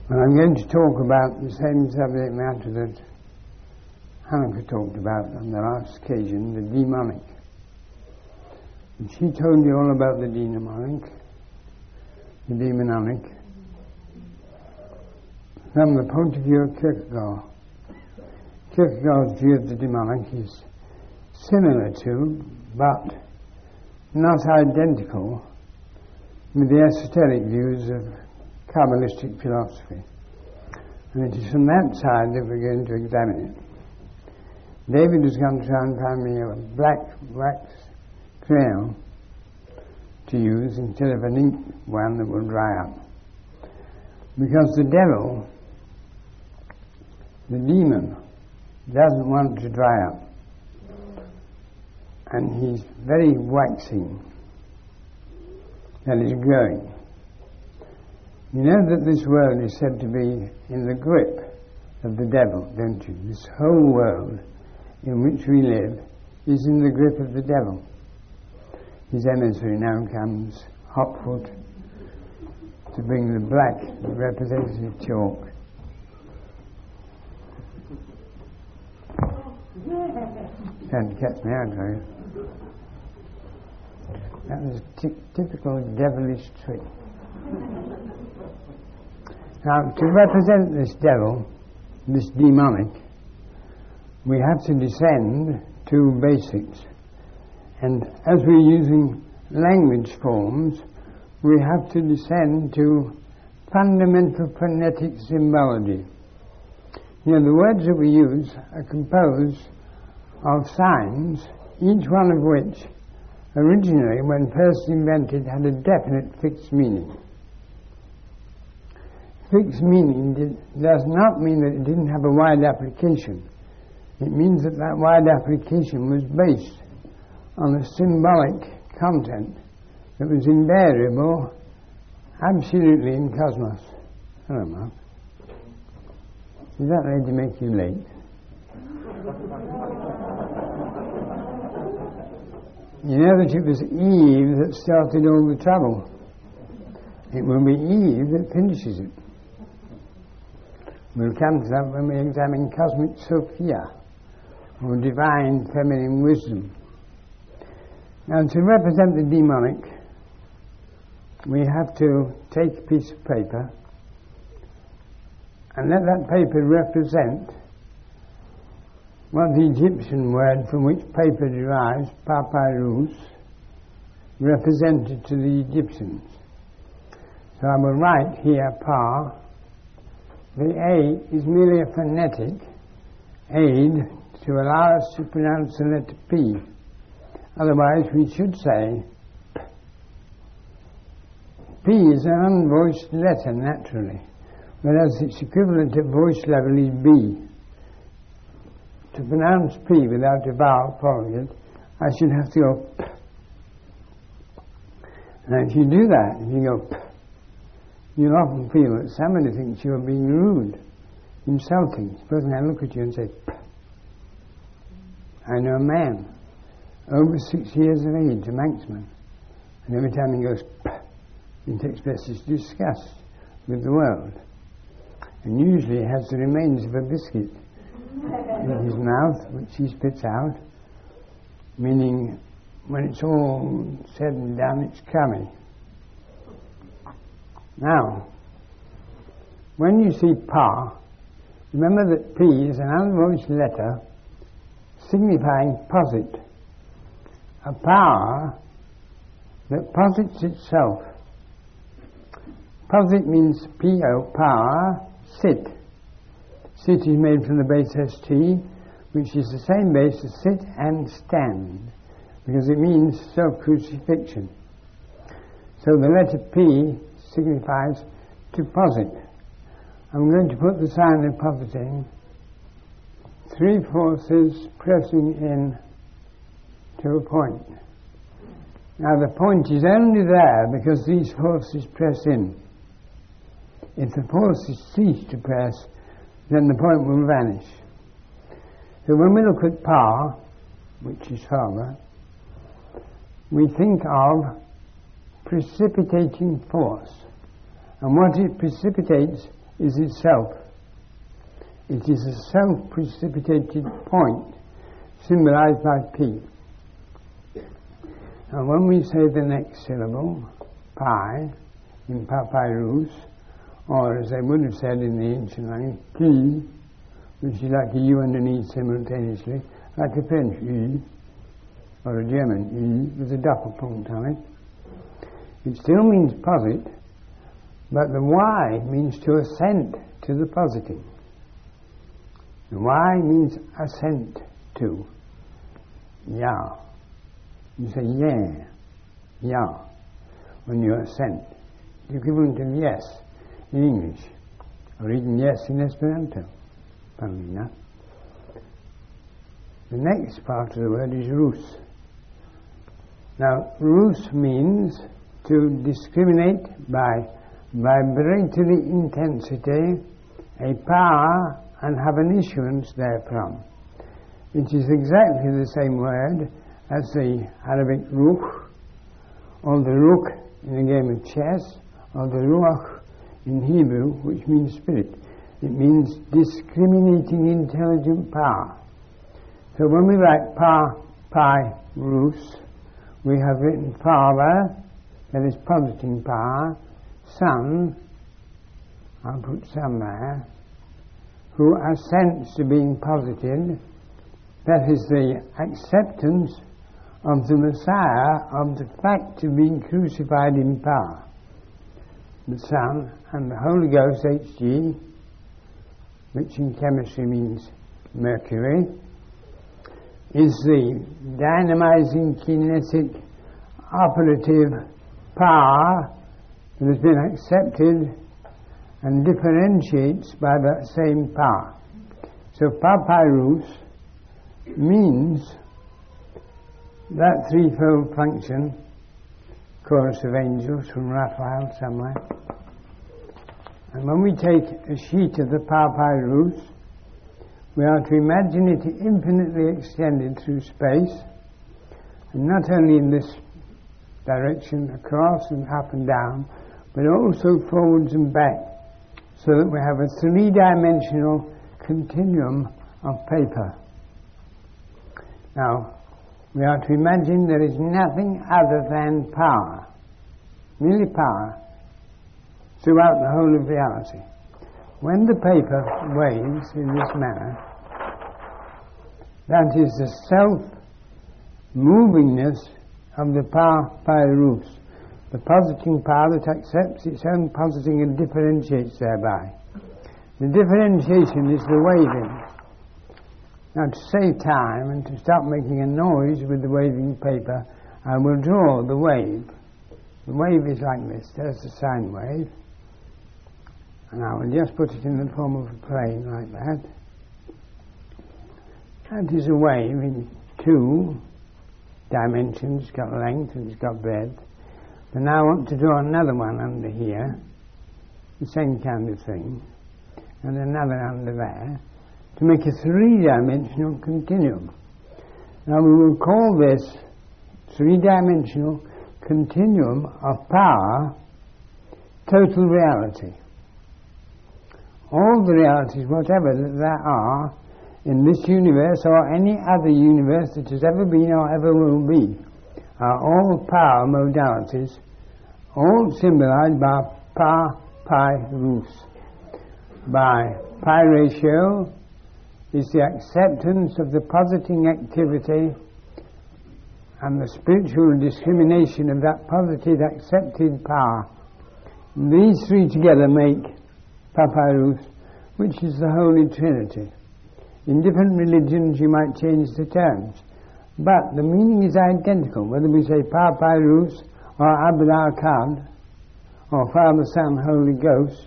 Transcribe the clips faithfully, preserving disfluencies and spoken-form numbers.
And I'm going to talk about the same subject matter that Hannah talked about on the last occasion, the demonic. And she told you all about the demonic, the demonic, from the point of view of Kierkegaard. Kierkegaard's view of the demonic is similar to, but not identical, with the esoteric views of Kabbalistic philosophy. And it is from that side that we're going to examine it. David has gone to try and find me a black wax crayon to use instead of an ink one that will dry up. Because the devil, the demon, doesn't want to dry up. And he's very waxing. That is growing. You know that this world is said to be in the grip of the devil, don't you? This whole world in which we live is in the grip of the devil. His emissary now comes, Hopfoot, to bring the black representative chalk. Trying to catch me out, right? That was a t- typical devilish trick. Now, to represent this devil, this demonic, we have to descend to basics. And as we're using language forms, we have to descend to fundamental phonetic symbology. You know, the words that we use are composed of signs, each one of which originally, when first invented, had a definite fixed meaning. Fixed meaning did, does not mean that it didn't have a wide application. It means that that wide application was based on a symbolic content that was invariable absolutely in cosmos. Hello, Mark. Is that ready to make you late? You know that it was Eve that started all the trouble. It will be Eve that finishes it. We'll come to that when we examine cosmic Sophia, or divine feminine wisdom. Now, to represent the demonic, we have to take a piece of paper and let that paper represent what the Egyptian word from which paper derives, papyrus, represented to the Egyptians. So I will write here pa. The A is merely a phonetic aid to allow us to pronounce the letter P. Otherwise we should say P is an unvoiced letter naturally, whereas its equivalent at voice level is B. To pronounce P without a vowel following it, I should have to go P. Now if you do that, if you go P, you'll often feel that somebody thinks you're being rude, insulting. Supposing I look at you and say, P. I know a man, over six years of age, a Manxman, and every time he goes, P, it expresses disgust with the world. And usually he has the remains of a biscuit in his mouth, which he spits out, meaning when it's all said and done, it's crummy. Now, when you see pa, remember that P is an unvoiced letter signifying posit, a power that posits itself. Posit means P O, power, sit. Sit is made from the base S T, which is the same base as sit and stand, because it means self-crucifixion. So the letter P signifies to posit. I'm going to put the sign of positing, three forces pressing in to a point. Now the point is only there because these forces press in. If the forces cease to press, then the point will vanish. So when we look at pa, which is father, we think of precipitating force. And what it precipitates is itself. It is a self-precipitated point, symbolized by P. And when we say the next syllable, pi, in papyrus, or as they would have said in the ancient language, P, which is like a U and an E simultaneously, like a French E, or a German E, with a doppelpunkt on it. It still means posit, but the Y means to assent to the positing. The Y means assent to. Ya. You say yeah, ya, when you assent. The equivalent of yes in English, or even yes in Esperanto, funnily enough. The next part of the word is rus. Now, rus means to discriminate by vibratory intensity a power and have an issuance therefrom. It is exactly the same word as the Arabic ruh, or the ruk in a game of chess, or the ruach in Hebrew, which means spirit. It means discriminating intelligent power. So when we write pa, pi, rus, we have written father, that is positing power, son, I'll put son there, who assents to being posited, that is the acceptance of the Messiah of the fact of being crucified in power. The Son and the Holy Ghost, H G, which in chemistry means mercury, is the dynamizing, kinetic, operative power that has been accepted and differentiates by that same power. So papyrus means that threefold function, chorus of angels from Raphael somewhere. And when we take a sheet of the papyrus, we are to imagine it infinitely extended through space, and not only in this direction, across and up and down, but also forwards and back, so that we have a three-dimensional continuum of paper. Now, we are to imagine there is nothing other than power, merely power, throughout the whole of reality. When the paper waves in this manner, that is the self-movingness of the papyrus, the positing power that accepts its own positing and differentiates thereby. The differentiation is the waving. Now, to save time and to stop making a noise with the waving paper, I will draw the wave. The wave is like this. There's the sine wave. And I will just put it in the form of a plane like that. That is a wave in two dimensions. It's got length and it's got breadth. And now I want to draw another one under here, the same kind of thing, and another under there, to make a three-dimensional continuum. Now we will call this three-dimensional continuum of power total reality. All the realities, whatever that there are in this universe or any other universe that has ever been or ever will be, are all power modalities, all symbolized by pa, pi, rus. By pi ratio is the acceptance of the positing activity and the spiritual discrimination of that positive accepted power. These three together make papyrus, which is the Holy Trinity. In different religions you might change the terms, but the meaning is identical, whether we say papyrus or Abd al-Kad, or Father, Son, Holy Ghost,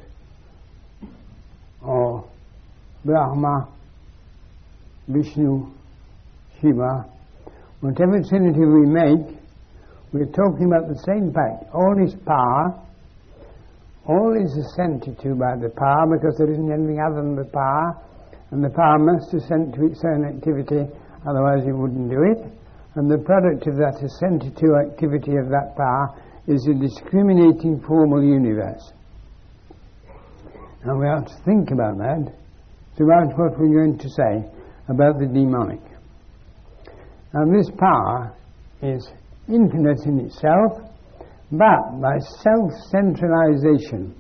or Brahma, Vishnu, Shiva. Whatever Trinity we make, we're talking about the same fact. All is power, all is assented to by the power, because there isn't anything other than the power, and the power must assent to its own activity, otherwise it wouldn't do it. And the product of that assented to activity of that power is a discriminating formal universe. And we have to think about that throughout what we're going to say about the demonic. Now this power is infinite in itself, but by self-centralization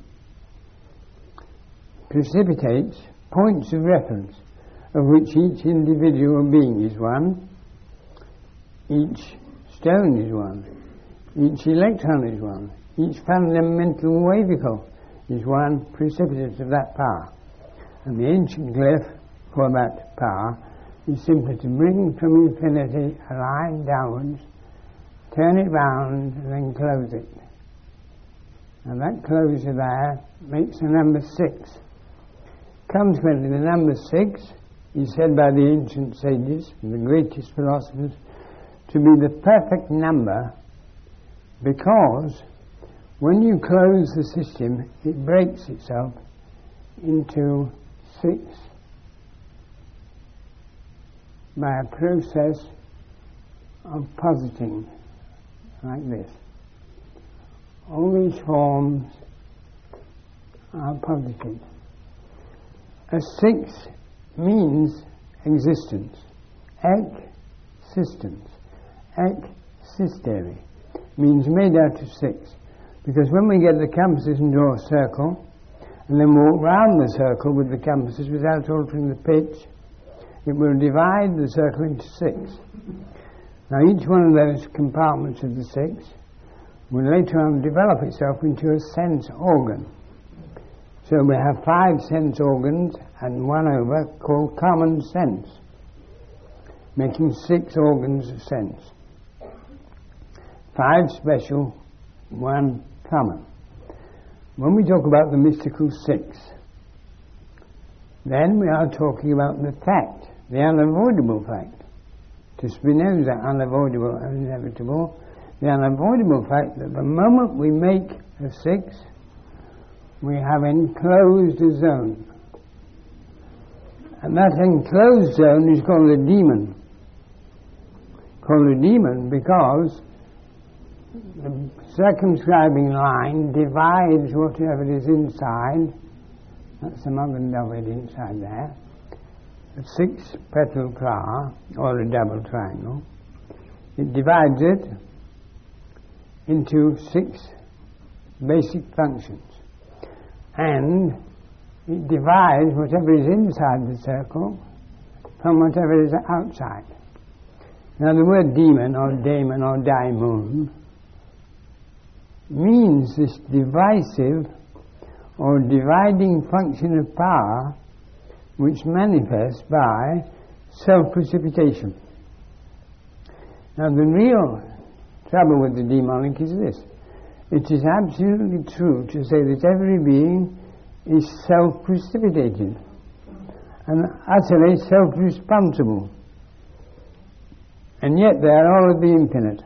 precipitates points of reference, of which each individual being is one, each stone is one, each electron is one, each fundamental wavicle is one precipitate of that power. And the ancient glyph for that power is simply to bring from infinity a line downwards, turn it round and then close it. And that closure there makes the number six. Consequently, the number six is said by the ancient sages, the greatest philosophers, to be the perfect number, because when you close the system, it breaks itself into six by a process of positing, like this. All these forms are posited. A six means existence, existence, existere, means made out of six. Because when we get the compasses and draw a circle, and then walk round the circle with the compasses without altering the pitch, it will divide the circle into six. Now each one of those compartments of the six will later on develop itself into a sense organ. So we have five sense organs and one over called common sense, making six organs of sense. Five special, one common. When we talk about the mystical six, then we are talking about the fact, the unavoidable fact. To Spinoza, unavoidable and inevitable, the unavoidable fact that the moment we make a six, we have enclosed a zone. And that enclosed zone is called a demon. Called a demon because the circumscribing line divides whatever is inside. That's the Magen David inside there. A six-petal flower, or a double triangle. It divides it into six basic functions. And it divides whatever is inside the circle from whatever is outside. Now the word demon, or daemon, or daimon means this divisive or dividing function of power which manifests by self-precipitation. Now the real trouble with the demonic is this. It is absolutely true to say that every being is self-precipitated and utterly self-responsible, and yet they are all of the infinite.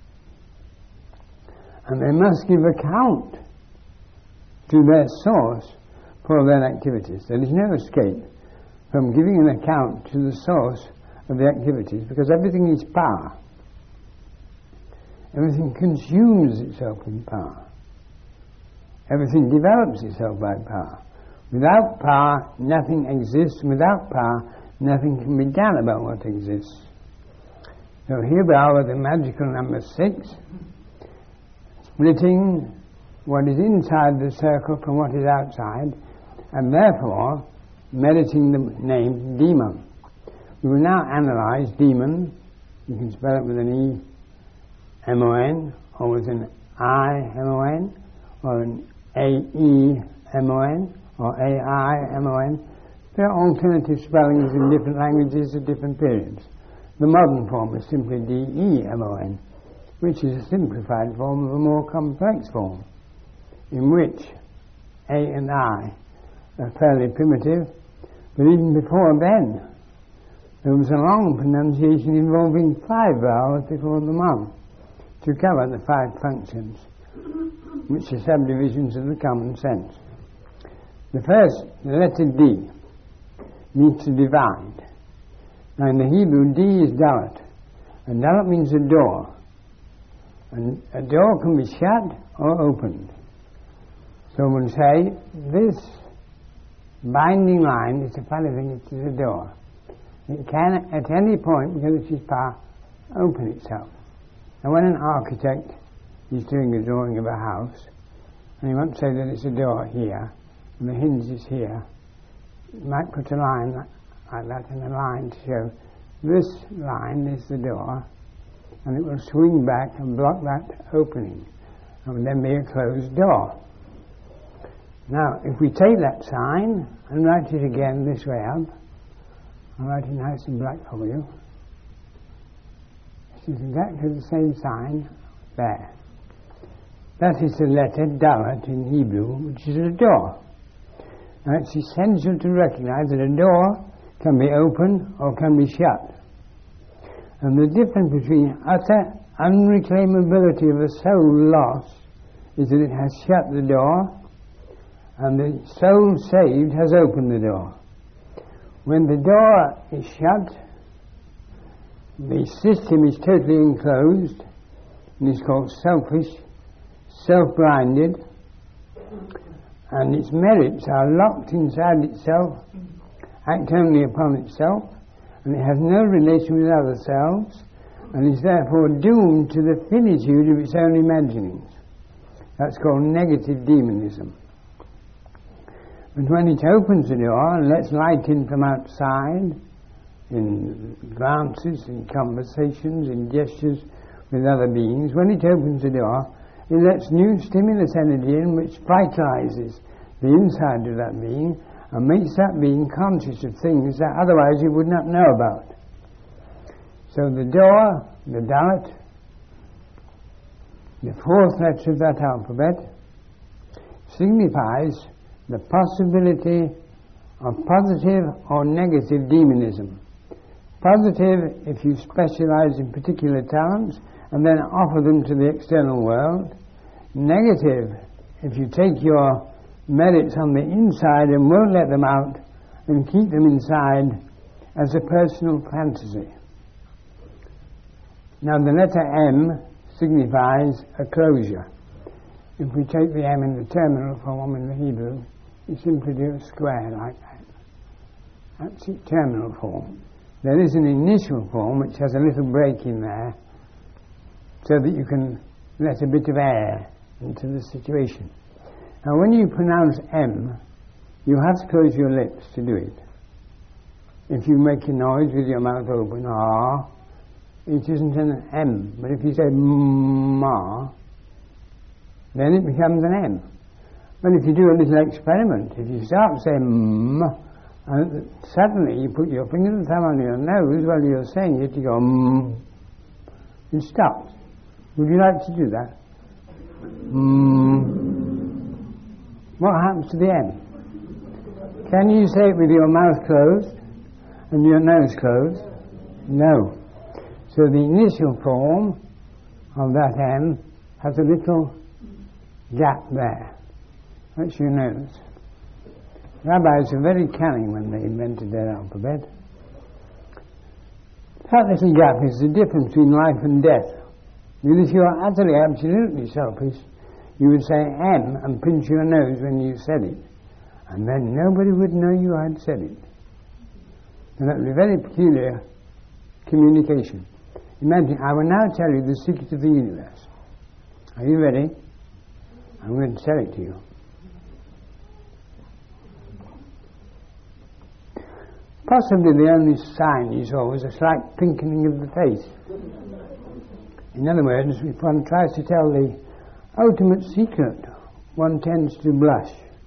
And they must give account to their source for their activities. There is no escape from giving an account to the source of the activities, because everything is power. Everything consumes itself in power. Everything develops itself by power. Without power, nothing exists. Without power, nothing can be done about what exists. So here we are with the magical number six, splitting what is inside the circle from what is outside, and therefore meriting the name demon. We will now analyze demon. You can spell it with an E, M O N, or with an I, M O N, or an A E, M O N, or A I, M O N. There are alternative spellings in different languages at different periods. The modern form is simply D E, M O N, which is a simplified form of a more complex form, in which A and I are fairly primitive, but even before then, there was a long pronunciation involving five vowels before the mum to cover the five functions, which are subdivisions of the common sense. The first, the letter D, means to divide. Now in the Hebrew, D is dalet, and dalet means a door. And a door can be shut or opened. So we'll say, this binding line is the funny thing, it is a door. It can at any point, because it is power, open itself. Now when an architect is doing a drawing of a house, and he wants to say that it's a door here, and the hinge is here, you might put a line like that and a line to show this line is the door, and it will swing back and block that opening, and will then be a closed door. Now, if we take that sign and write it again this way up, I'll write it nice and black for you. This is exactly the same sign there. That is the letter Dalet in Hebrew, which is a door. Now, it's essential to recognize that a door can be open or can be shut. And the difference between utter unreclaimability of a soul lost is that it has shut the door, and the soul saved has opened the door. When the door is shut, the system is totally enclosed, and is called selfish, self-blinded, and its merits are locked inside itself, act only upon itself, and it has no relation with other selves, and is therefore doomed to the finitude of its own imaginings. That's called negative demonism. But when it opens the door and lets light in from outside, in glances, in conversations, in gestures with other beings, when it opens the door, it lets new stimulus energy in which vitalizes the inside of that being and makes that being conscious of things that otherwise it would not know about. So the door, the Dalet, the fourth letter of that alphabet, signifies the possibility of positive or negative demonism. Positive if you specialize in particular talents and then offer them to the external world. Negative if you take your merits on the inside and won't let them out and keep them inside as a personal fantasy. Now the letter M signifies a closure. If we take the M in the terminal form in the Hebrew, you simply do a square like that. That's its terminal form. There is an initial form which has a little break in there so that you can let a bit of air into the situation. Now when you pronounce M, you have to close your lips to do it. If you make a noise with your mouth open, ah, it isn't an M. But if you say ma, then it becomes an M. But if you do a little experiment, if you start saying m, and suddenly you put your finger and thumb on your nose while you're saying it, you go m, it stops. Would you like to do that? Mm. What happens to the M? Can you say it with your mouth closed and your nose closed? No. So the initial form of that M has a little gap there. That's your nose. Rabbis were very cunning when they invented their alphabet. That little gap is the difference between life and death. Because if you are utterly, absolutely selfish, you would say M and pinch your nose when you said it, and then nobody would know you had said it. And that would be a very peculiar communication. Imagine, I will now tell you the secret of the universe. Are you ready? I'm going to tell it to you. Possibly the only sign you saw was a slight pinkening of the face. In other words, if one tries to tell the ultimate secret, one tends to blush.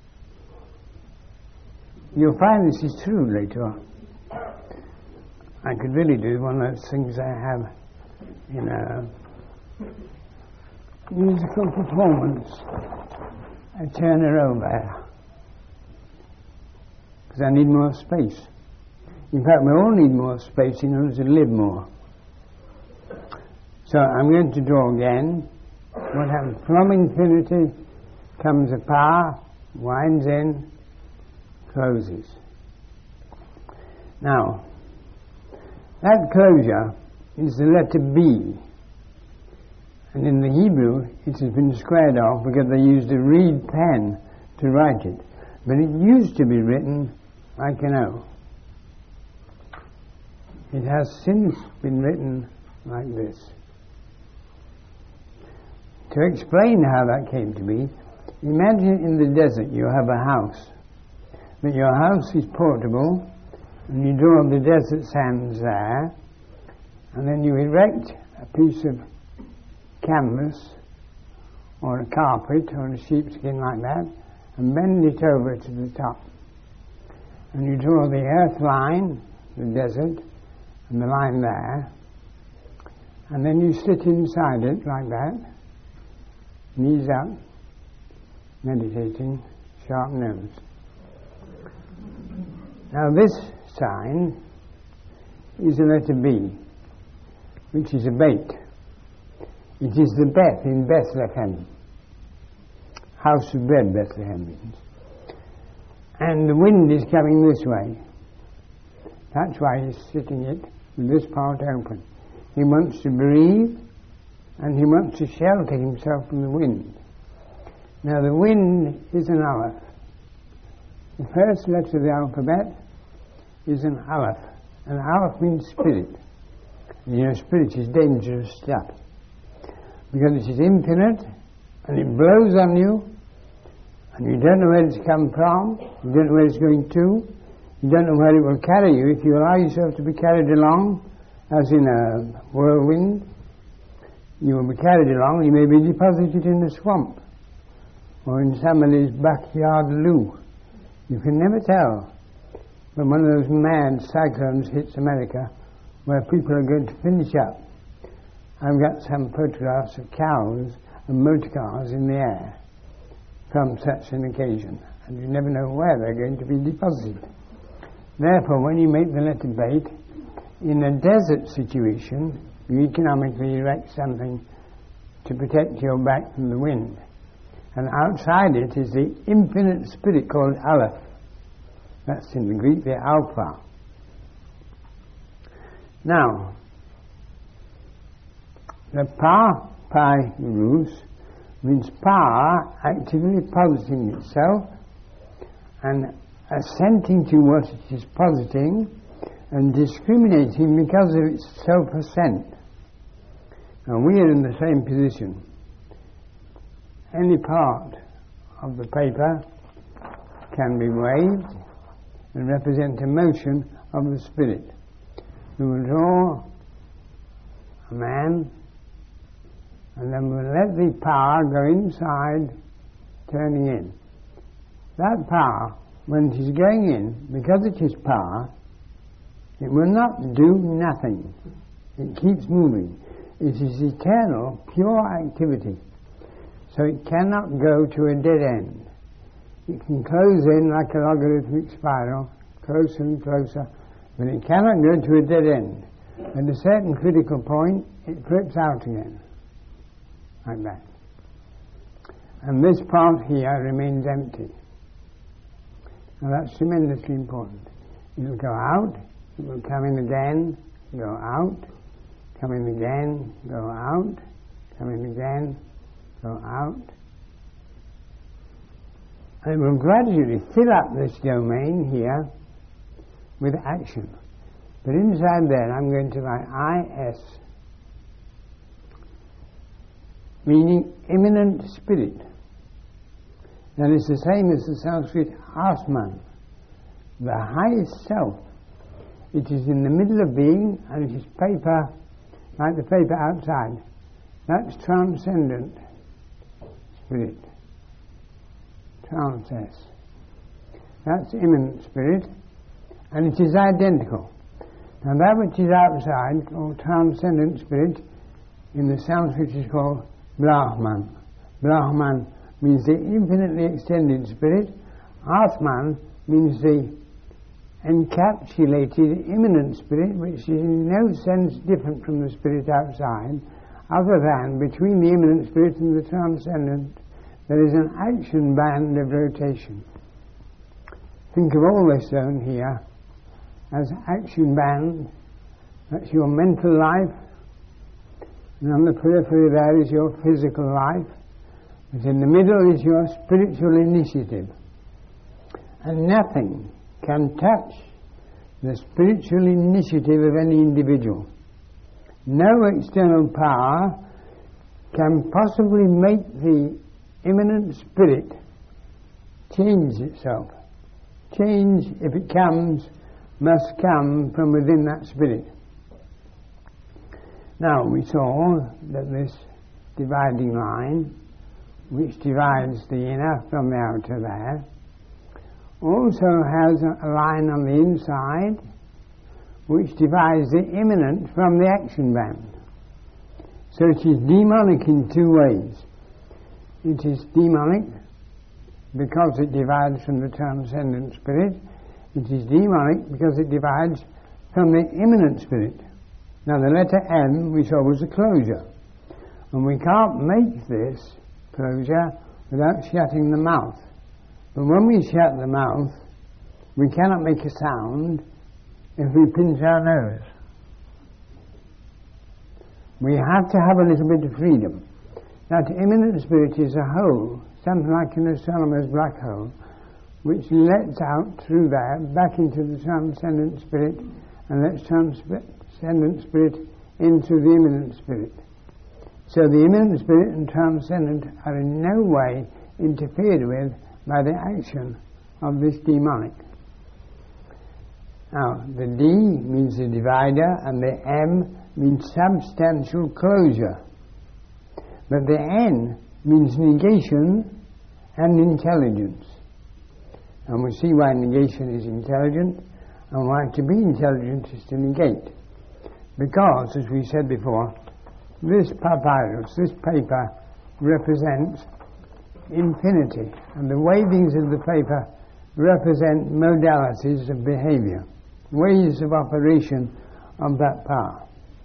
You'll find this is true later on. I could really do one of those things I have in a musical performance. I turn her over because I need more space. In fact, we all need more space in order to live more. So I'm going to draw again. What happens? From infinity comes a power, winds in, closes. Now, that closure is the letter B. And in the Hebrew, it has been squared off because they used a reed pen to write it. But it used to be written like an O. It has since been written like this. To explain how that came to be, imagine in the desert you have a house, but your house is portable, and you draw the desert sands there, and then you erect a piece of canvas or a carpet or a sheepskin like that, and bend it over to the top. And you draw the earth line, the desert, and the line there, and then you sit inside it like that, knees up, meditating, sharp nose. Now this sign is a letter B, which is a bait. It is the Beth in Bethlehem. House of bread, Bethlehem means. And the wind is coming this way. That's why he's sitting it with this part open. He wants to breathe, and he wants to shelter himself from the wind. Now the wind is an Aleph. The first letter of the alphabet is an Aleph. And Aleph means spirit. And you know, spirit is dangerous stuff, because it is infinite, and it blows on you, and you don't know where it's come from, you don't know where it's going to, you don't know where it will carry you. If you allow yourself to be carried along, as in a whirlwind, you will be carried along, you may be deposited in a swamp, or in somebody's backyard loo. You can never tell when one of those mad cyclones hits America, where people are going to finish up. I've got some photographs of cows and motor cars in the air from such an occasion, and you never know where they're going to be deposited. Therefore, when you make the letter bait, in a desert situation, you economically erect something to protect your back from the wind. And outside it is the infinite spirit called Aleph. That's in the Greek, the Alpha. Now, the Pa, Pi, Rus, means power actively positing itself and assenting to what it is positing and discriminating because of its self-assent. Now we are in the same position. Any part of the paper can be waved and represent a motion of the spirit. We will draw a man, and then we'll let the power go inside, turning in. That power, when it is going in, because it is power, it will not do nothing. It keeps moving. It is eternal, pure activity. So it cannot go to a dead end. It can close in like a logarithmic spiral, closer and closer, but it cannot go to a dead end. At a certain critical point, it flips out again, like that. And this part here remains empty. Now that's tremendously important. It will go out, it will come in again, go out, come in again, go out, come in again, go out. And it will gradually fill up this domain here with action. But inside there I'm going to write I S, meaning immanent spirit. That is the same as the Sanskrit Atman, the highest self. It is in the middle of being, and it is paper, like the paper outside. That's transcendent spirit. Trans-S. That's immanent spirit, and it is identical. Now that which is outside, called transcendent spirit, in the Sanskrit is called Brahman. Brahman means the infinitely extended spirit. Atman means the encapsulated immanent spirit, which is in no sense different from the spirit outside, other than between the immanent spirit and the transcendent there is an action band of rotation. Think of all this zone here as action band. That's your mental life, and on the periphery there is your physical life, but in the middle is your spiritual initiative. And nothing can touch the spiritual initiative of any individual. No external power can possibly make the immanent spirit change itself. Change, if it comes, must come from within that spirit. Now, we saw that this dividing line, which divides the inner from the outer there, also has a line on the inside which divides the immanent from the action band. So it is demonic in two ways. It is demonic because it divides from the transcendent spirit. It is demonic because it divides from the immanent spirit. Now the letter M we saw was a closure. And we can't make this closure without shutting the mouth. But when we shut the mouth, we cannot make a sound if we pinch our nose. We have to have a little bit of freedom. That immanent spirit is a hole, something like an astronomer's black hole, which lets out through there back into the transcendent spirit, and lets transcendent spirit into the immanent spirit. So the immanent spirit and transcendent are in no way interfered with by the action of this demonic. Now, the D means the divider, and the M means substantial closure. But the N means negation and intelligence. And we see why negation is intelligent, and why to be intelligent is to negate. Because, as we said before, this papyrus, this paper, represents infinity, and the wavings of the paper represent modalities of behavior, ways of operation of that power.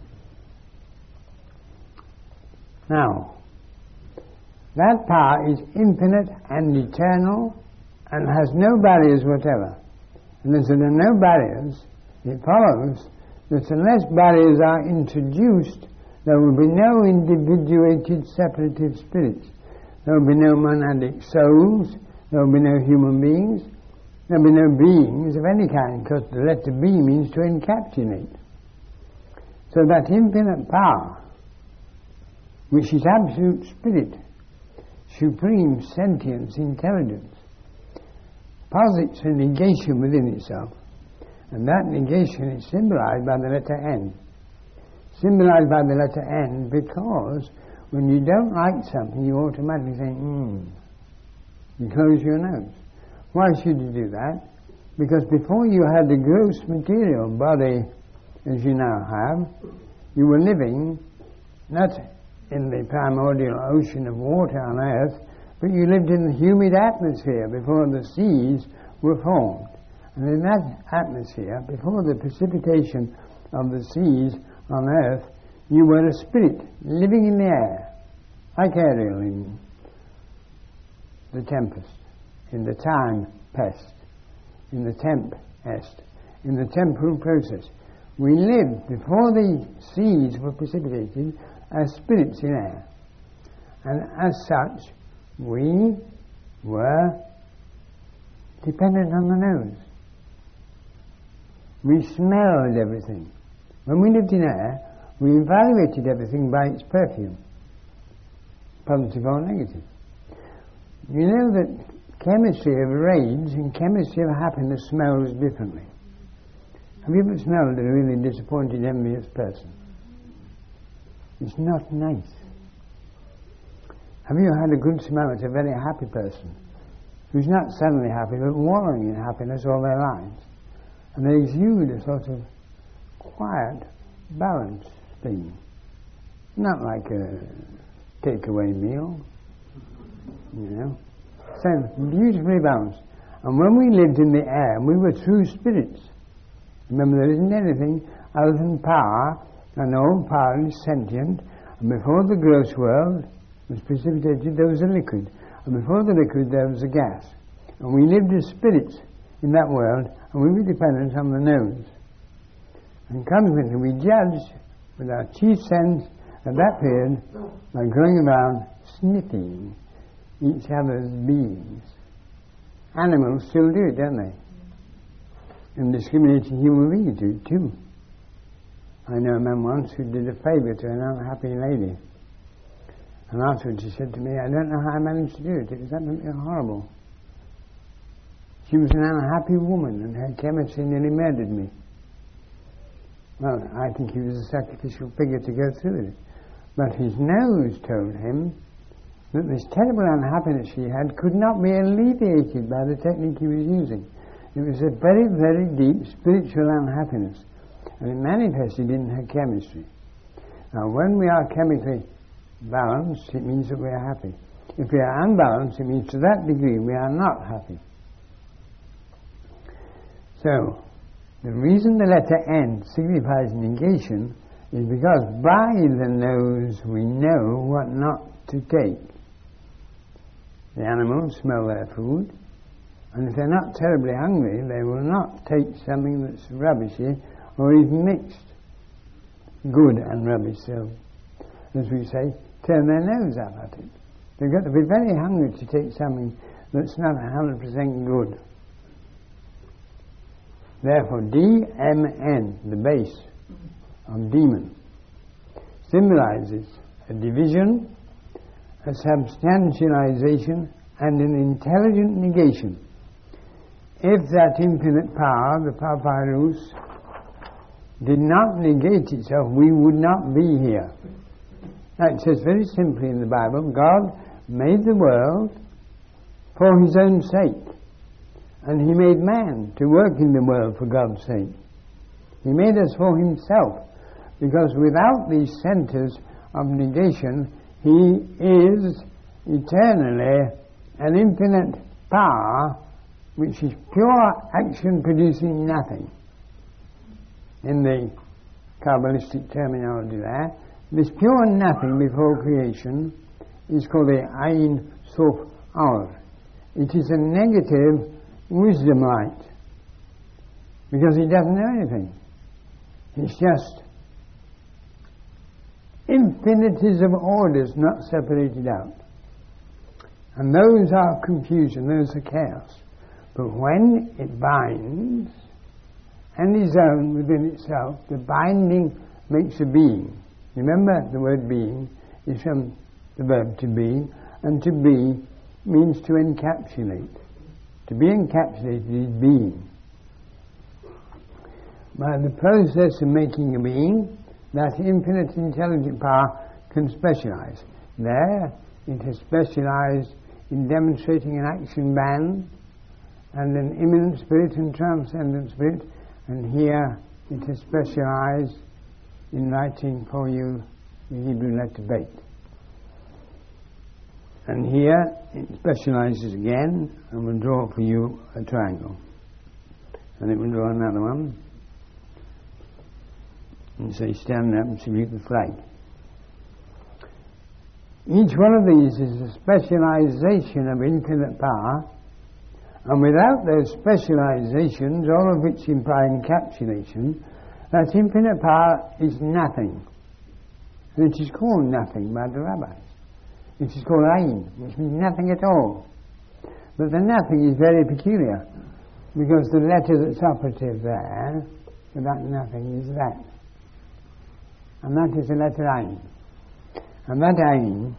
Now, that power is infinite and eternal and has no barriers whatever. And as there are no barriers, it follows that unless barriers are introduced, there will be no individuated separative spirits. There will be no monadic souls, there will be no human beings, there will be no beings of any kind, because the letter B means to encapsulate. So that infinite power, which is absolute spirit, supreme sentience, intelligence, posits a negation within itself, and that negation is symbolized by the letter N. Symbolized by the letter N because when you don't like something, you automatically say, hmm. You close your nose. Why should you do that? Because before you had the gross material body, as you now have, you were living not in the primordial ocean of water on earth, but you lived in the humid atmosphere before the seas were formed. And in that atmosphere, before the precipitation of the seas on earth, you were a spirit living in the air, like Ariel in the Tempest, in the time pest, in the temp est, in the temporal process. We lived before the seas were precipitated as spirits in air, and as such we were dependent on the nose. We smelled everything. When we lived in air, we evaluated everything by its perfume, positive or negative. You know that chemistry of rage and chemistry of happiness smells differently. Have you ever smelled a really disappointed, envious person? It's not nice. Have you had a good smell at a very happy person who's not suddenly happy but wallowing in happiness all their lives? And they exude a sort of quiet, balanced thing. Not like a takeaway meal, you know. So beautifully balanced. And when we lived in the air, we were true spirits. Remember, there isn't anything other than power, and all power is sentient. And before the gross world was precipitated, there was a liquid. And before the liquid, there was a gas. And we lived as spirits in that world, and we were dependent on the nose. And consequently, we judged with our chief sense at that period by going around sniffing each other's beings. animals still do it, don't they? And discriminating human beings do it too. I know a man once who did a favour to an unhappy lady. And afterwards she said to me, I don't know how I managed to do it. It was absolutely horrible. She was an unhappy woman and her chemistry nearly murdered me. Well, I think he was a sacrificial figure to go through it. But his nose told him that this terrible unhappiness she had could not be alleviated by the technique he was using. It was a very, very deep spiritual unhappiness, and it manifested in her chemistry. Now, when we are chemically balanced, it means that we are happy. If we are unbalanced, it means to that degree we are not happy. So, the reason the letter N signifies negation is because by the nose we know what not to take. The animals smell their food, and if they're not terribly hungry, they will not take something that's rubbishy or even mixed. Good and rubbish, so, as we say, turn their nose up at it. They've got to be very hungry to take something that's not one hundred percent good. Therefore, D M N, the base of demon, symbolizes a division, a substantialization, and an intelligent negation. If that infinite power, the Papyrus, did not negate itself, we would not be here. Now, it says very simply in the Bible, God made the world for his own sake, and he made man to work in the world for God's sake. He made us for himself, because without these centers of negation, he is eternally an infinite power which is pure action producing nothing. In the Kabbalistic terminology there, this pure nothing before creation is called the Ein Sof Or. It is a negative wisdom light, because it doesn't know anything. It's just infinities of orders not separated out. And those are confusion, those are chaos. But when it binds and is owned within itself, the binding makes a being. Remember, the word being is from the verb to be, and to be means to encapsulate. To be encapsulated is being. By the process of making a being, that infinite intelligent power can specialize. There, it has specialized in demonstrating an action band and an immanent spirit and transcendent spirit, and here it has specialized in writing for you the Hebrew letter Bet. And here it specializes again and will draw for you a triangle. And it will draw another one. And say, stand up and salute the flag. Each one of these is a specialization of infinite power, and without those specializations, all of which imply encapsulation, that infinite power is nothing. And it is called nothing by the rabbis. It is called Ein, which means nothing at all. But the nothing is very peculiar, because the letter that's operative there, for that nothing, is that. And that is the letter Ein. And that Ein,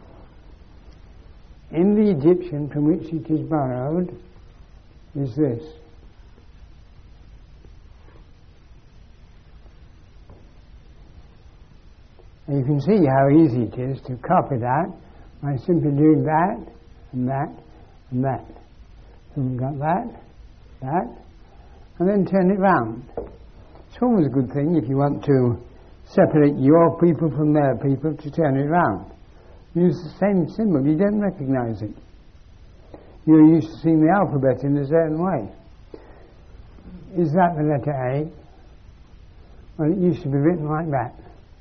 in the Egyptian from which it is borrowed, is this. And you can see how easy it is to copy that by simply doing that, and that, and that. So we've got that, that, and then turn it round. It's always a good thing if you want to separate your people from their people to turn it round. Use the same symbol, you don't recognize it. You're used to seeing the alphabet in a certain way. Is that the letter A? Well, it used to be written like that.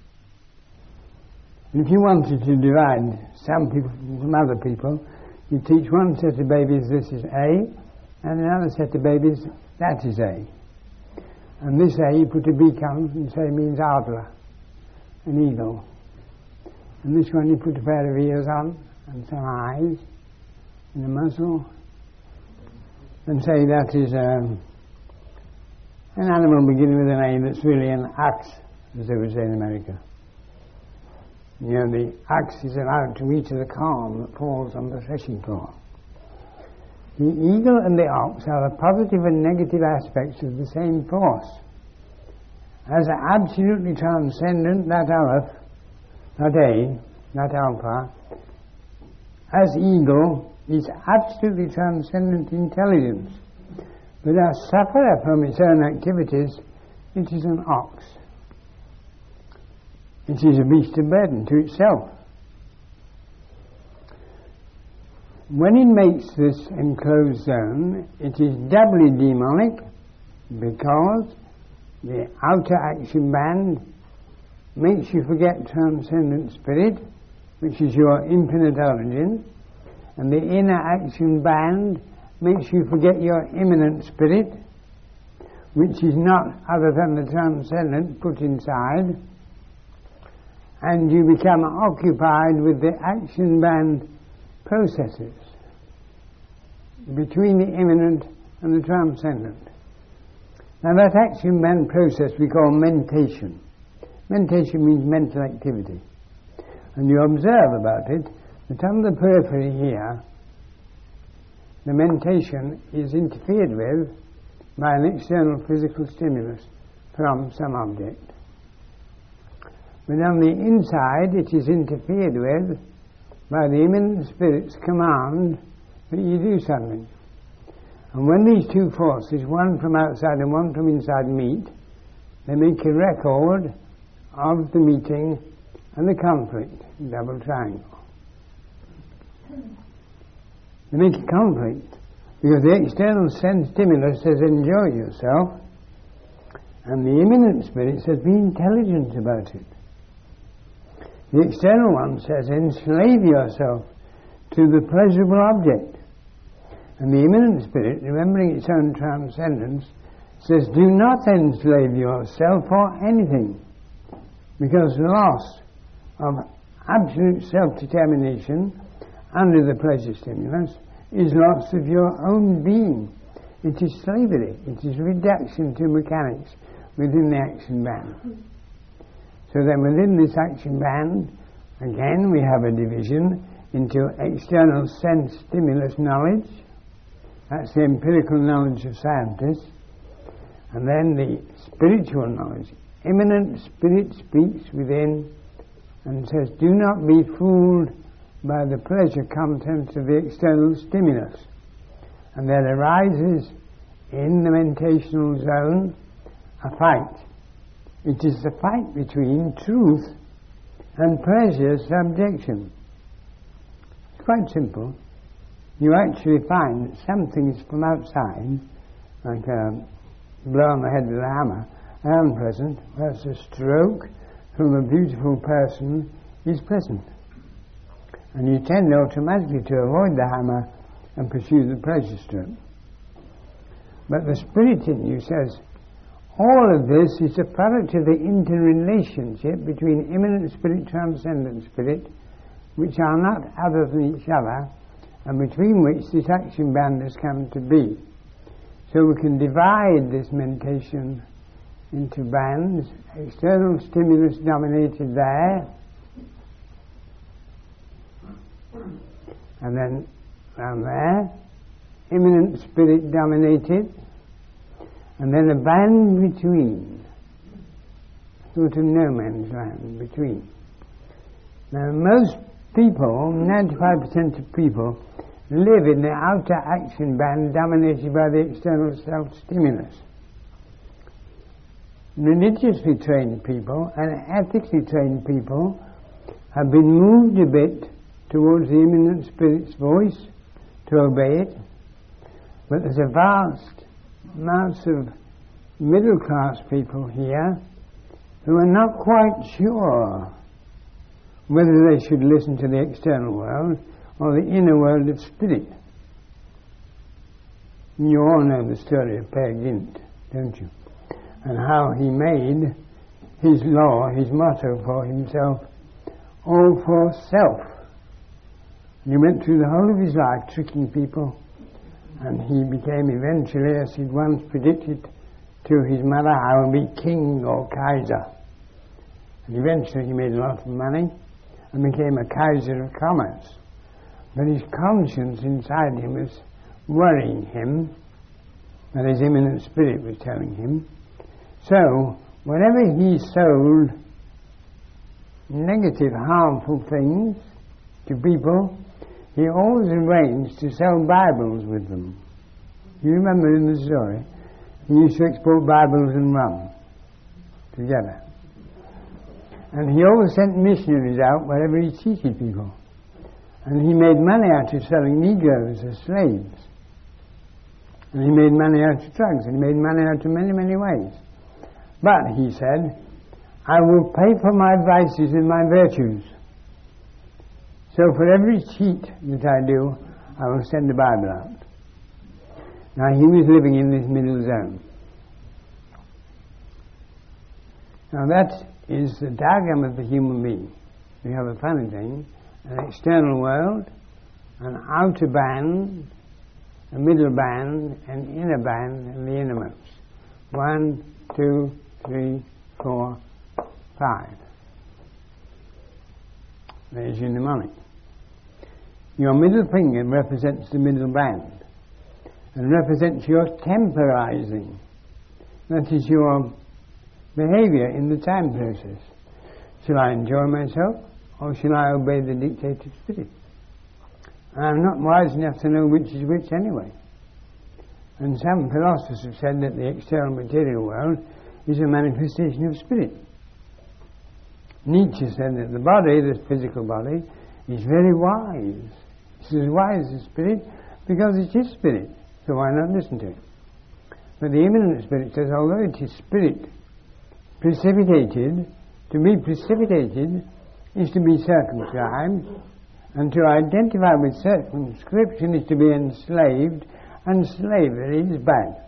And if you wanted to divide some people from other people, you teach one set of babies this is A, and another set of babies that is A. And this A you put a beak on and say means Adler, an eagle. And this one you put a pair of ears on and some eyes and a muzzle. and say that is um, an animal beginning with an A that's really an axe, as they would say in America. You know, the axe is allowed to reach the calm that falls on the threshing floor. The eagle and the ox are the positive and negative aspects of the same force. As absolutely transcendent, that aleph, that A, that alpha, as eagle is absolutely transcendent intelligence. But as sufferer from its own activities, it is an ox. It is a beast of burden to itself. When it makes this enclosed zone, it is doubly demonic because the outer action band makes you forget transcendent spirit, which is your infinite origin, and the inner action band makes you forget your immanent spirit, which is not other than the transcendent put inside, and you become occupied with the action band processes between the immanent and the transcendent. Now that action band process we call mentation. Mentation means mental activity. And you observe about it that on the periphery here, the mentation is interfered with by an external physical stimulus from some object. But on the inside, it is interfered with by the immanent spirit's command that you do something. And when these two forces, one from outside and one from inside, meet, they make a record of the meeting and the conflict, double triangle. They make a conflict because the external sense stimulus says enjoy yourself, and the immanent spirit says be intelligent about it. The external one says enslave yourself to the pleasurable object. And the immanent spirit, remembering its own transcendence, says do not enslave yourself for anything, because the loss of absolute self-determination under the pleasure stimulus is loss of your own being. It is slavery. It is reduction to mechanics within the action band. So then within this action band, again we have a division into external sense stimulus knowledge. That's the empirical knowledge of scientists. And then the spiritual knowledge. Immanent spirit speaks within and says, do not be fooled by the pleasure contents of the external stimulus. And there arises in the mentational zone a fight. It is the fight between truth and pleasure subjection. It's quite simple. You actually find that something is from outside, like a blow on the head with a hammer, unpleasant, whereas a stroke from a beautiful person is pleasant. And you tend automatically to avoid the hammer and pursue the pleasure stroke. But the spirit in you says, all of this is a product of the interrelationship between immanent spirit, transcendent spirit, which are not other than each other, and between which this action band has come to be. So we can divide this mentation into bands, external stimulus dominated there, and then down there, immanent spirit dominated, and then a band between, sort of no man's land between. Now most people, ninety-five percent of people, live in the outer action band dominated by the external self-stimulus. Religiously trained people and ethically trained people have been moved a bit towards the immanent spirit's voice to obey it, but there's a vast mass of middle-class people here who are not quite sure whether they should listen to the external world or the inner world of spirit. You all know the story of Peer Gynt, don't you? And how he made his law, his motto for himself, all for self. And he went through the whole of his life tricking people And he became eventually, as he'd once predicted to his mother, I will be king or Kaiser. And eventually he made a lot of money and became a Kaiser of commerce. But his conscience inside him was worrying him, and his immanent spirit was telling him. So, whenever he sold negative, harmful things to people, he always arranged to sell Bibles with them. You remember in the story? He used to export Bibles and rum together. And he always sent missionaries out wherever he cheated people. And he made money out of selling Negroes as slaves. And he made money out of drugs, and he made money out of many, many ways. But, he said, I will pay for my vices with my virtues. So for every cheat that I do, I will send the Bible out. Now he was living in this middle zone. Now that is the diagram of the human being. We have a funny thing, an external world, an outer band, a middle band, an inner band, and the innermost. One, two, three, four, five. There's your mnemonic. Your middle finger represents the middle band and represents your temporizing. That is your behavior in the time process. Shall I enjoy myself, or shall I obey the dictate of spirit? I'm not wise enough to know which is which anyway. And some philosophers have said that the external material world is a manifestation of spirit. Nietzsche said that the body, the physical body, is very wise. It's as wise as spirit because it is spirit, so why not listen to it? But the immanent spirit says, although it is spirit precipitated, to be precipitated is to be circumscribed, and to identify with circumscription is to be enslaved, and slavery is bad.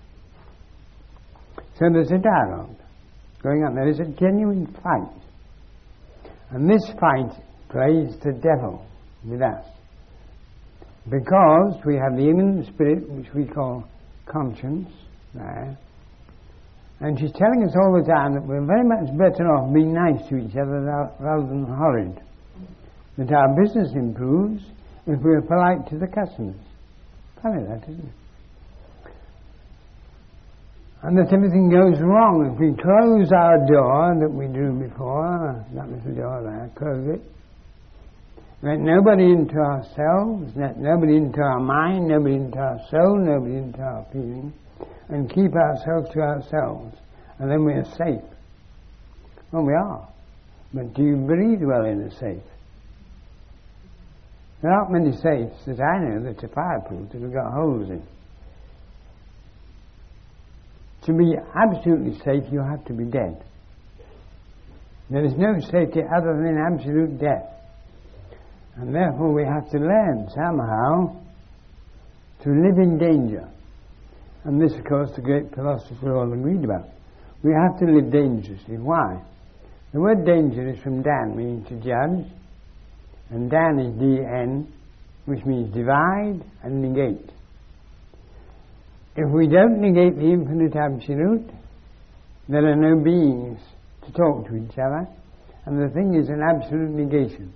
So there's a dialogue going on. There is a genuine fight. And this fight plays the devil with us. Because we have the immanent spirit, which we call conscience, there. And she's telling us all the time that we're very much better off being nice to each other rather than horrid. That our business improves if we're polite to the customers. Funny that, isn't it? And that everything goes wrong if we close our door that we do before, that little door there, close it. Let nobody into ourselves, let nobody into our mind, nobody into our soul, nobody into our feeling, and keep ourselves to ourselves, and then we are safe. Well, we are. But do you breathe well in a safe? There aren't many safes that I know that are fireproof, that have got holes in. To be absolutely safe, you have to be dead. There is no safety other than absolute death. And therefore we have to learn somehow to live in danger. And this, of course, the great philosophers all agreed about. We have to live dangerously. Why? The word danger is from Dan, meaning to judge. And Dan is D N, which means divide and negate. If we don't negate the infinite absolute, there are no beings to talk to each other, and the thing is an absolute negation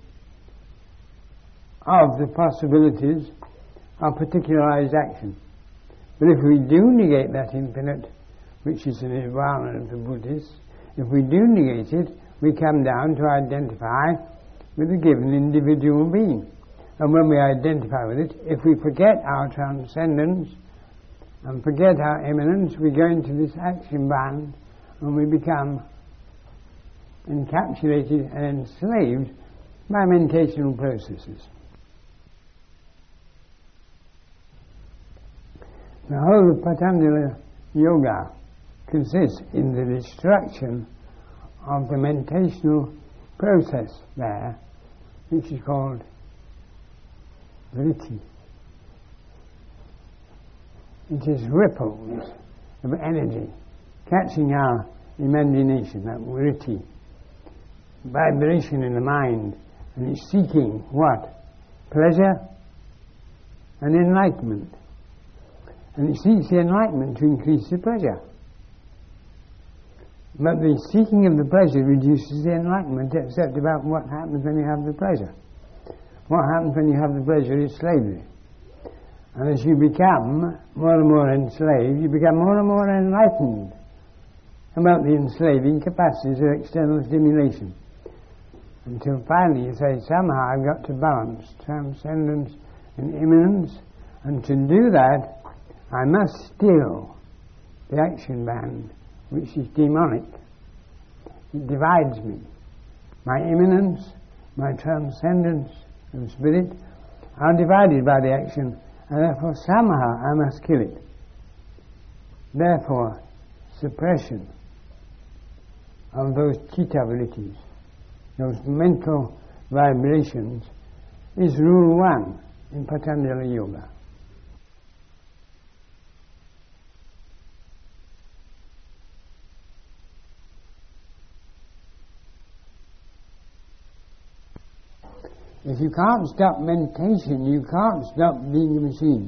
of the possibilities of particularized action. But if we do negate that infinite, which is the nirvana of the Buddhists, if we do negate it, we come down to identify with a given individual being. And when we identify with it, if we forget our transcendence and forget our immanence, we go into this action band and we become encapsulated and enslaved by mentational processes. The whole of Patanjali Yoga consists in the destruction of the mentational process there, which is called vritti. It is ripples of energy catching our imagination, that vritti, vibration in the mind, and it's seeking what? Pleasure and enlightenment. and it seeks the enlightenment to increase the pleasure. But the seeking of the pleasure reduces the enlightenment, except about what happens when you have the pleasure. What happens when you have the pleasure is slavery. And as you become more and more enslaved, you become more and more enlightened about the enslaving capacities of external stimulation. Until finally you say, somehow I've got to balance transcendence and immanence, and to do that I must still the action band, which is demonic. It divides me. My immanence, my transcendence of spirit are divided by the action, and therefore somehow I must kill it. Therefore, suppression of those chitta vrittis, those mental vibrations, is rule one in Patanjali Yoga. If you can't stop meditation, you can't stop being a machine.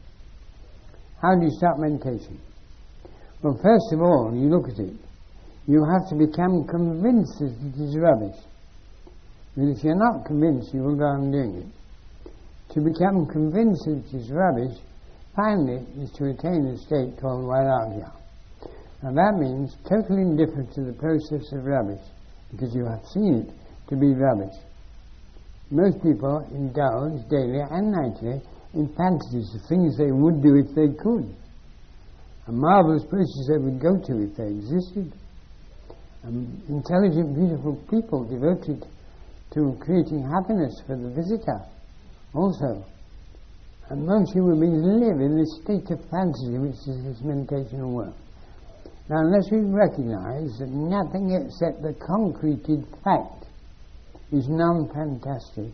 How do you stop meditation? Well, first of all, you look at it. You have to become convinced that it is rubbish. But if you're not convinced, you will go on doing it. To become convinced that it is rubbish, finally, is to attain a state called vairagya. And that means total indifference to the process of rubbish, because you have seen it to be rubbish. Most people indulge daily and nightly in fantasies of things they would do if they could, and marvellous places they would go to if they existed, and intelligent, beautiful people devoted to creating happiness for the visitor also. And most human beings live in this state of fantasy, which is this meditational world. Now, unless we recognise that nothing except the concreted fact is non-fantastic,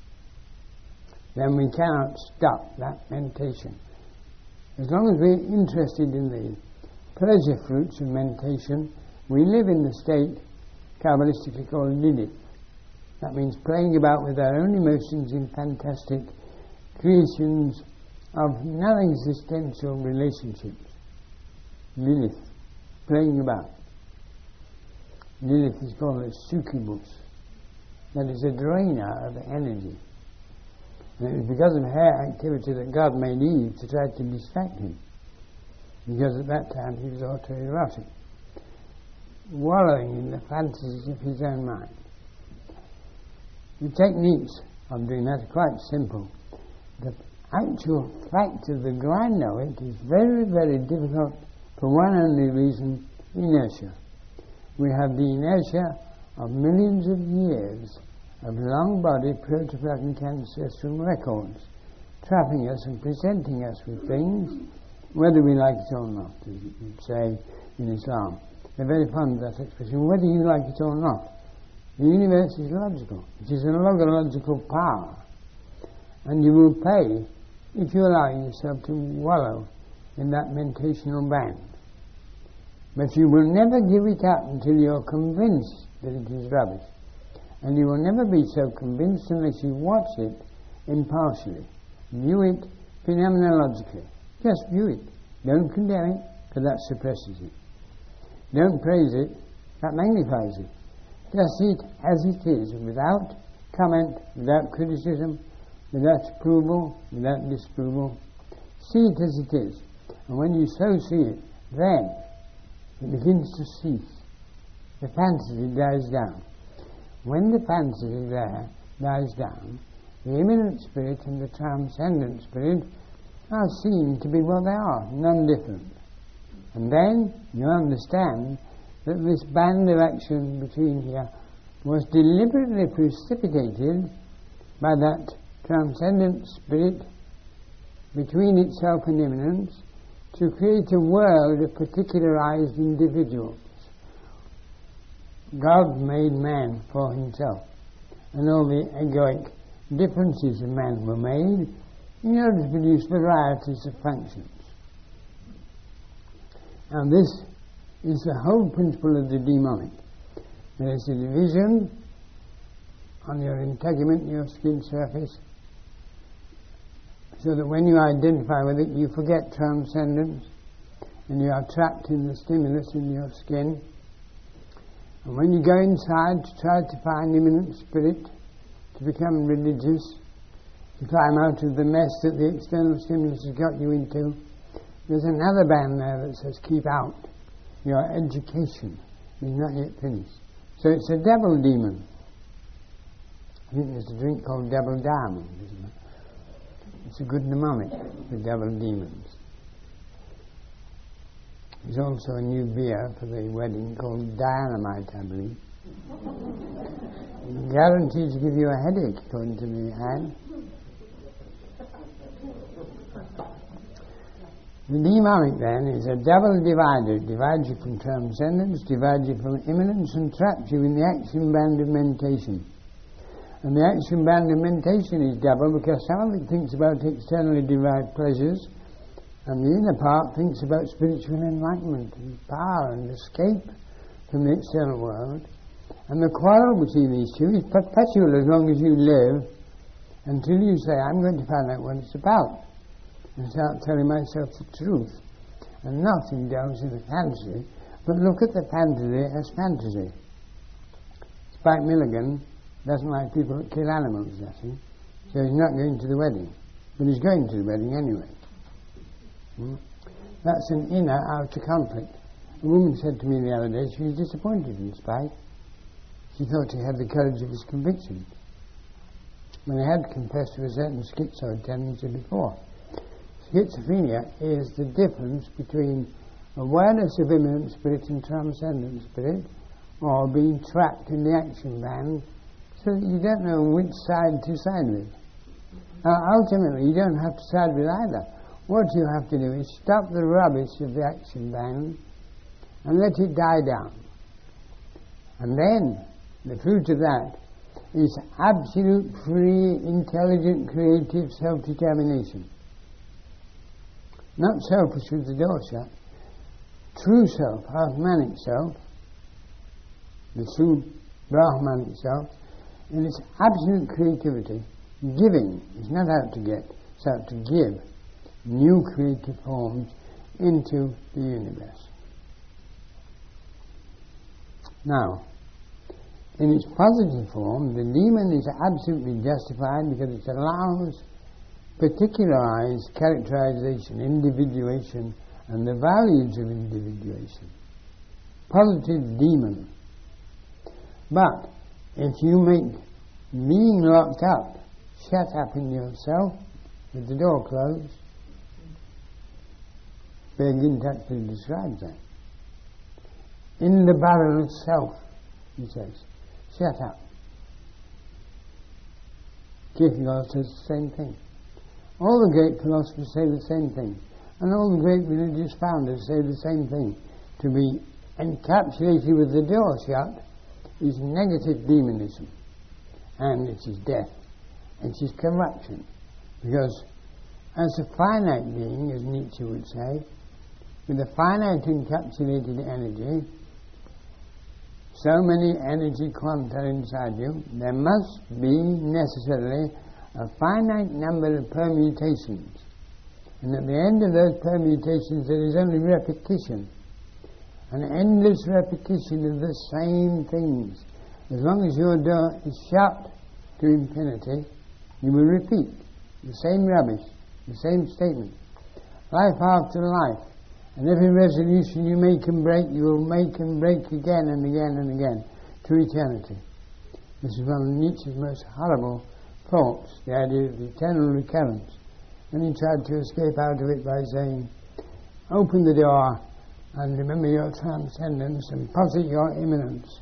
then we cannot stop that meditation. As long as we're interested in the pleasure fruits of meditation, we live in the state Kabbalistically called Lilith. That means playing about with our own emotions in fantastic creations of non-existential relationships. Lilith, playing about. Lilith is called a succubus. That is a drainer of energy. And it was because of her activity that God made Eve to try to distract him. Because at that time he was autoerotic, wallowing in the fantasies of his own mind. The techniques of doing that are quite simple. The actual fact of the grind of it is very, very difficult for one only reason: inertia. We have the inertia of millions of years of long-body protoplasmic ancestral records, trapping us and presenting us with things, whether we like it or not, as you would say in Islam. They're very fond of that expression, whether you like it or not. The universe is logical. It is a logological power. And you will pay if you allow yourself to wallow in that meditational band. But you will never give it up until you're convinced that it is rubbish. And you will never be so convinced unless you watch it impartially. View it phenomenologically. Just view it. Don't condemn it, because that suppresses it. Don't praise it, that magnifies it. Just see it as it is, without comment, without criticism, without approval, without disapproval. See it as it is. And when you so see it, then it begins to cease. The fantasy dies down. When the fantasy there dies down, the immanent spirit and the transcendent spirit are seen to be what they are, none different. And then you understand that this band of action between here was deliberately precipitated by that transcendent spirit between itself and immanence to create a world of particularized individuals. God made man for himself, and all the egoic differences of man were made in order to produce varieties of functions. And this is the whole principle of the demonic. There is a division on your integument, your skin surface, so that when you identify with it, you forget transcendence, and you are trapped in the stimulus in your skin. And when you go inside to try to find immanent spirit, to become religious, to climb out of the mess that the external stimulus has got you into, there's another band there that says, keep out. Your education is not yet finished. So it's a devil demon. I think there's a drink called Devil Diamond, isn't it? It's a good mnemonic, the devil demons. There's also a new beer for the wedding called Dynamite, I believe. Guaranteed to give you a headache, according to the ad. The demonic, then, is a double divider. It divides you from transcendence, divides you from immanence, and traps you in the action band of mentation. And the action band of mentation is double because some of it thinks about externally derived pleasures, and the inner part thinks about spiritual enlightenment and power and escape from the external world. And the quarrel between these two is perpetual as long as you live, until you say, I'm going to find out what it's about, and start telling myself the truth, and not indulge in the fantasy, but look at the fantasy as fantasy. Spike Milligan doesn't like people that kill animals, does he? So he's not going to the wedding, but he's going to the wedding anyway. Hmm? That's an inner-outer conflict. A woman said to me the other day she was disappointed in Spike. She thought he had the courage of his convictions, when he had confessed to a certain schizoid tendency before. Schizophrenia is the difference between awareness of immanent spirit and transcendent spirit, or being trapped in the action band so that you don't know which side to side with. Now, ultimately, you don't have to side with either. What you have to do is stop the rubbish of the action band and let it die down. And then, the fruit of that is absolute, free, intelligent, creative self-determination. Not selfish with the door shut. True self, Atmanic self, the true Brahmanic self, in its absolute creativity, giving. It's not out to get, it's out to give new creative forms into the universe. Now, in its positive form, the demon is absolutely justified because it allows particularized characterization, individuation, and the values of individuation. Positive demon. But if you make being locked up, shut up in yourself, with the door closed, Bergin actually describes that. In the barrel of self, he says, shut up. Kierkegaard says the same thing. All the great philosophers say the same thing, and all the great religious founders say the same thing. To be encapsulated with the door shut is negative demonism, and it is death, it is corruption, because as a finite being, as Nietzsche would say, with a finite encapsulated energy, so many energy quanta inside you, there must be necessarily a finite number of permutations, and at the end of those permutations there is only repetition, an endless repetition of the same things. As long as your door is shut to infinity, you will repeat the same rubbish, the same statement, life after life, and every resolution you make and break, you will make and break again and again and again to eternity. This is one of Nietzsche's most horrible thoughts, the idea of eternal recurrence. And he tried to escape out of it by saying, open the door and remember your transcendence and posit your immanence.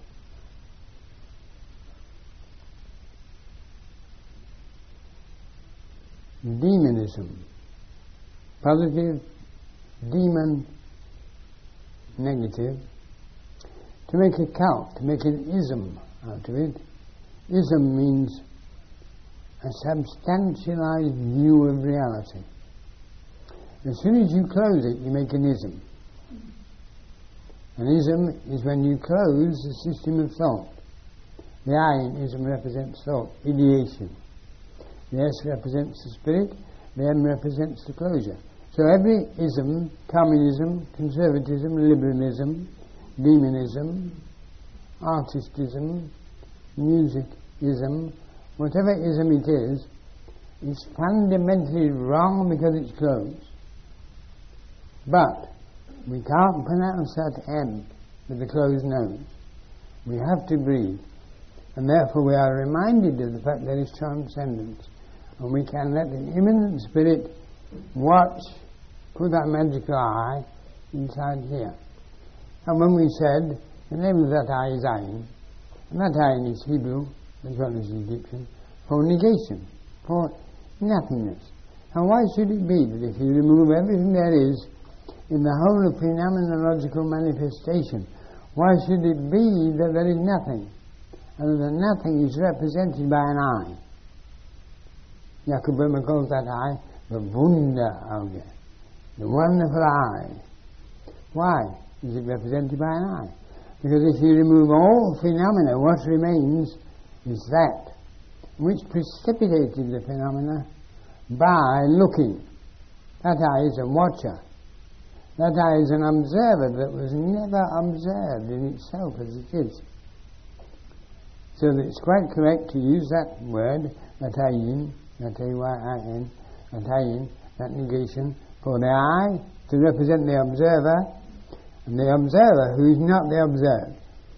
Demonism. Positive, demon, negative. To make a cult, to make an ism out of it. Ism means a substantialized view of reality. As soon as you close it, you make an ism. An ism is when you close the system of thought. The I in ism represents thought, ideation. The S represents the spirit, the M represents the closure. So every ism, communism, conservatism, liberalism, demonism, artistism, musicism, whatever ism it is, is fundamentally wrong because it's closed. But we can't pronounce that M with the closed nose. We have to breathe. And therefore we are reminded of the fact there is transcendence. And we can let the immanent spirit watch, put that magical eye inside here. And when we said, the name of that eye is Ayin, and that Ayin is Hebrew, as well as Egyptian, for negation, for nothingness. And why should it be that if you remove everything there is in the whole of phenomenological manifestation, why should it be that there is nothing? And that nothing is represented by an eye. Jacob Boehme calls that eye the Wunderauge, the wonderful eye. Why is it represented by an eye? Because if you remove all phenomena, what remains is that which precipitated the phenomena by looking. That eye is a watcher. That eye is an observer that was never observed in itself as it is. So that it's quite correct to use that word, that ayin, that A Y I N, that ayin, that negation, for the eye to represent the observer, and the observer who is not the observed.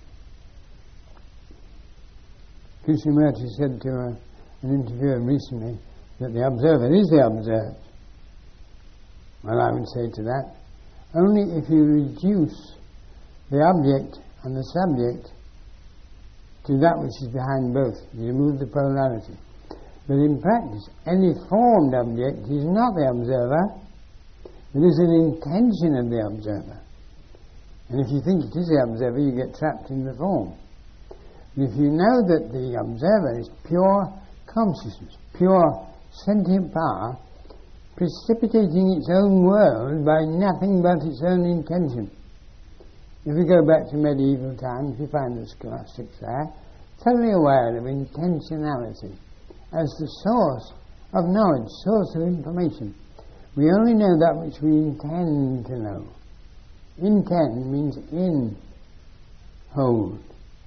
Krishnamurti said to a, an interviewer recently that the observer is the observed. Well, I would say to that, only if you reduce the object and the subject to that which is behind both, you remove the polarity. But in practice, any formed object is not the observer, it is an intention of the observer. And if you think it is the observer, you get trapped in the form. But if you know that the observer is pure consciousness, pure sentient power, precipitating its own world by nothing but its own intention. If we go back to medieval times, you find the scholastics there, totally aware of intentionality as the source of knowledge, source of information. We only know that which we intend to know. Intend means in, hold.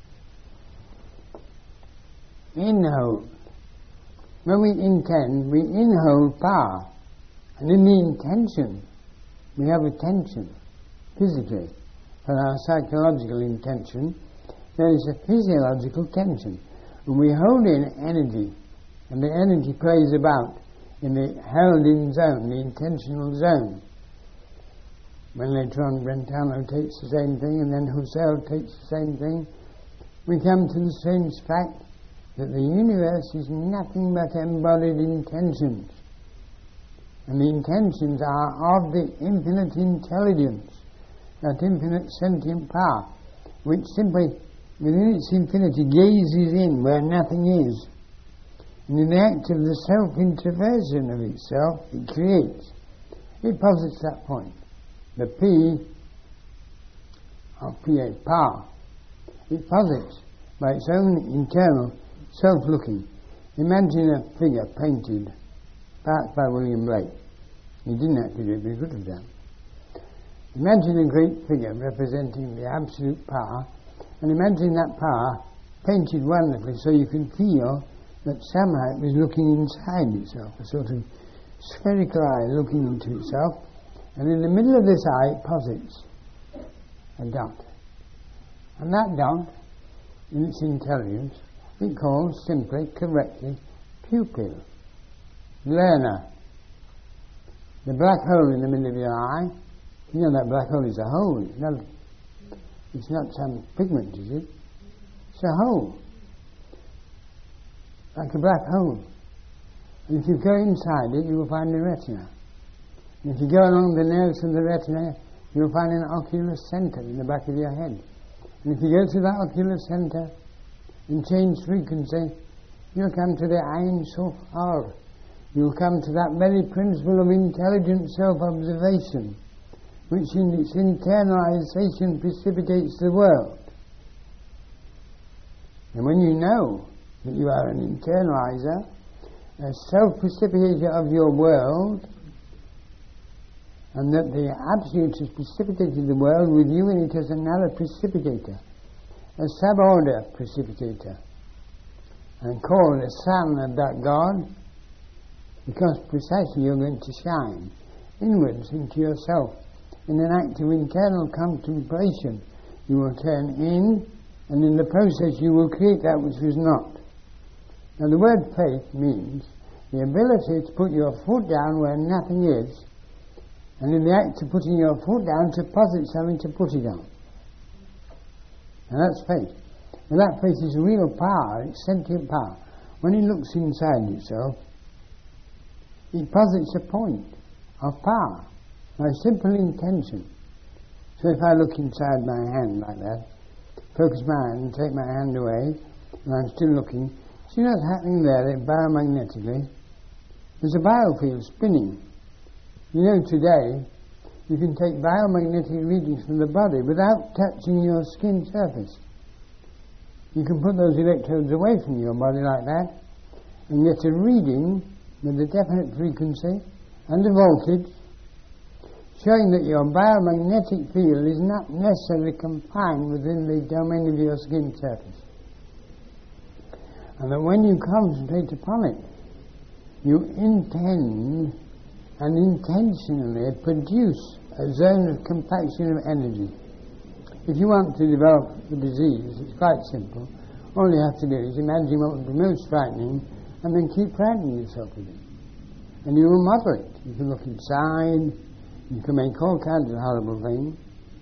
In hold. When we intend, we inhold power. And in the intention, we have attention, physically. For our psychological intention, there is a physiological tension. And we hold in energy, and the energy plays about in the held-in zone, the intentional zone. When later on Brentano takes the same thing, and then Husserl takes the same thing, we come to the strange fact that the universe is nothing but embodied intentions. And the intentions are of the infinite intelligence, that infinite sentient power, which simply, within its infinity, gazes in where nothing is. And in the act of the self-introversion of itself, it creates. It posits that point. The P of P A, power, it posits by its own internal self-looking. Imagine a figure painted, perhaps by William Blake. He didn't actually do it, but he could have done. Imagine a great figure representing the absolute power, and imagine that power painted wonderfully so you can feel that somehow it was looking inside itself, a sort of spherical eye looking into itself, and in the middle of this eye it posits a dot. And that dot, in its intelligence, we call simply, correctly, pupil, learner. The black hole in the middle of your eye, you know that black hole is a hole. It's not, it's not some pigment, is it? It's a hole. Like a black hole. And if you go inside it, you will find the retina. And if you go along the nerves of the retina, you will find an ocular center in the back of your head. And if you go to that ocular center and change frequency, you'll come to the Ein Sof Or. You'll come to that very principle of intelligent self-observation, which in its internalization precipitates the world. And when you know that you are an internalizer, a self-precipitator of your world, and that the Absolute has precipitated the world with you in it as another precipitator, a sub-order precipitator, and called a son of that God, because precisely you're going to shine inwards into yourself. In an act of internal contemplation, you will turn in, and in the process you will create that which was not. Now the word faith means the ability to put your foot down where nothing is, and in the act of putting your foot down to posit something to put it on. And that's faith. And that faith is real power, it's sentient power. When it looks inside itself, it posits a point of power by simple intention. So if I look inside my hand like that, focus my hand, take my hand away, and I'm still looking, see what's happening there biomagnetically? There's a biofield spinning. You know, today you can take biomagnetic readings from the body without touching your skin surface. You can put those electrodes away from your body like that and get a reading with a definite frequency and a voltage showing that your biomagnetic field is not necessarily confined within the domain of your skin surface. And that when you concentrate upon it, you intend and intentionally produce a zone of compaction of energy. If you want to develop the disease, it's quite simple. All you have to do is imagine what would be most frightening and then keep frightening yourself with it. And you will model it. You can look inside, you can make all kinds of horrible things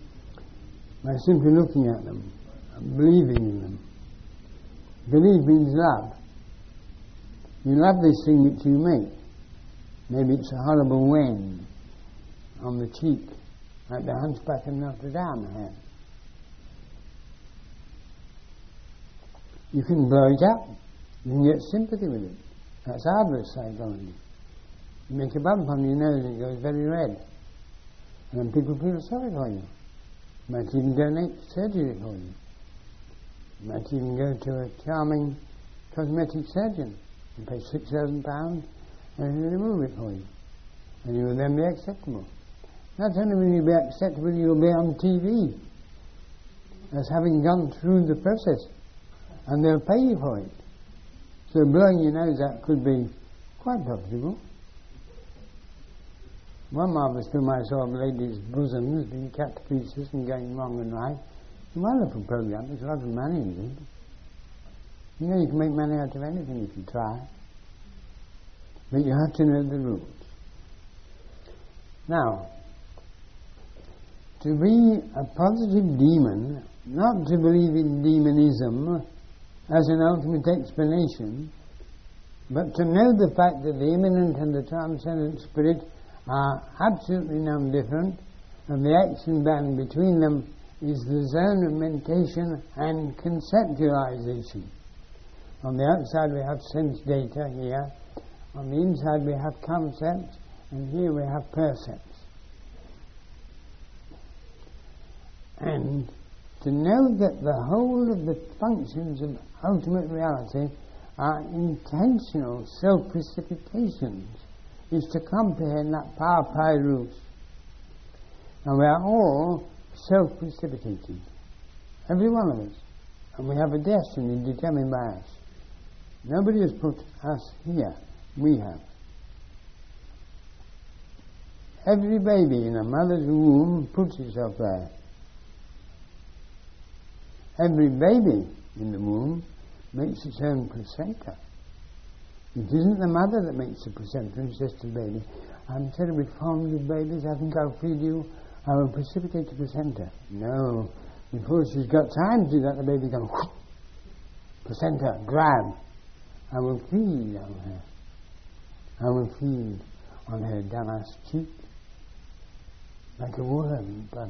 by simply looking at them and believing in them. Believe means love. You love this thing which you make. Maybe it's a horrible wen on the cheek, like the Hunchback of Notre Dame had. You can blow it up. You can get sympathy with it. That's adverse psychology. You make a bump on your nose and it goes very red. And then people feel sorry for you. You might even donate surgery for you. You might even go to a charming cosmetic surgeon and pay six thousand pounds and he'll remove it for you. And you will then be acceptable. Not only will you be acceptable, you'll be on T V as having gone through the process. And they'll pay you for it. So blowing your nose out could be quite profitable. One marvellous film I saw of ladies' bosoms being cut to pieces and going wrong and right. It's a wonderful program. There's a lot of money in it. You know, you can make money out of anything if you try. But you have to know the rules. Now, to be a positive demon, not to believe in demonism as an ultimate explanation, but to know the fact that the immanent and the transcendent spirit are absolutely non-different, and the action band between them is the zone of mentation and conceptualization. On the outside we have sense data here, on the inside we have concepts, and here we have percepts. And to know that the whole of the functions of ultimate reality are intentional self-precipitations is to comprehend that power pyrus. And we are all self-precipitated, every one of us, and we have a destiny determined by us. Nobody has put us here, we have. Every baby in a mother's womb puts itself there. Every baby in the womb makes its own placenta. It isn't the mother that makes the placenta and says to the baby, I'm terribly fond of babies, I think I'll feed you, I will precipitate the placenta. No. Before she's got time to do that, the baby goes, whoosh, placenta, grab. I will feed on her. I will feed on her damask cheek, like a worm in blood.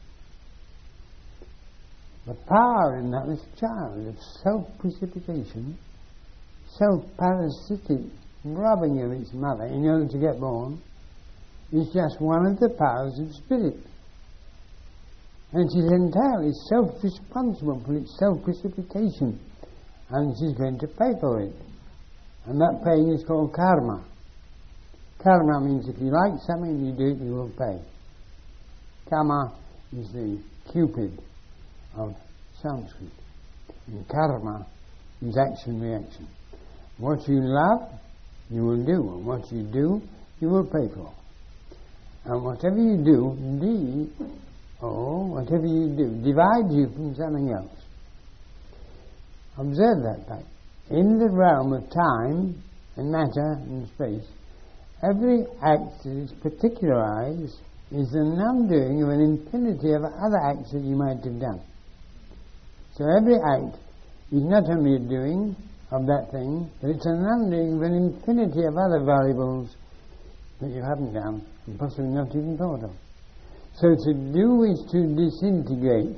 The power in that little child of self-precipitation, self-parasitic robbing of its mother in order to get born, is just one of the powers of spirit. And it is entirely self-responsible for its self-precipitation, and it is going to pay for it. And that paying is called karma. Karma means if you like something, you do it, you will pay. Kama is the Cupid of Sanskrit. And karma is action-reaction. What you love, you will do. And what you do, you will pay for. And whatever you do, D, or whatever you do, divides you from something else. Observe that fact. In the realm of time and matter and space, every act that is particularized is an undoing of an infinity of other acts that you might have done. So every act is not only a doing of that thing, but it's an undoing of an infinity of other variables that you haven't done and possibly not even thought of. So to do is to disintegrate.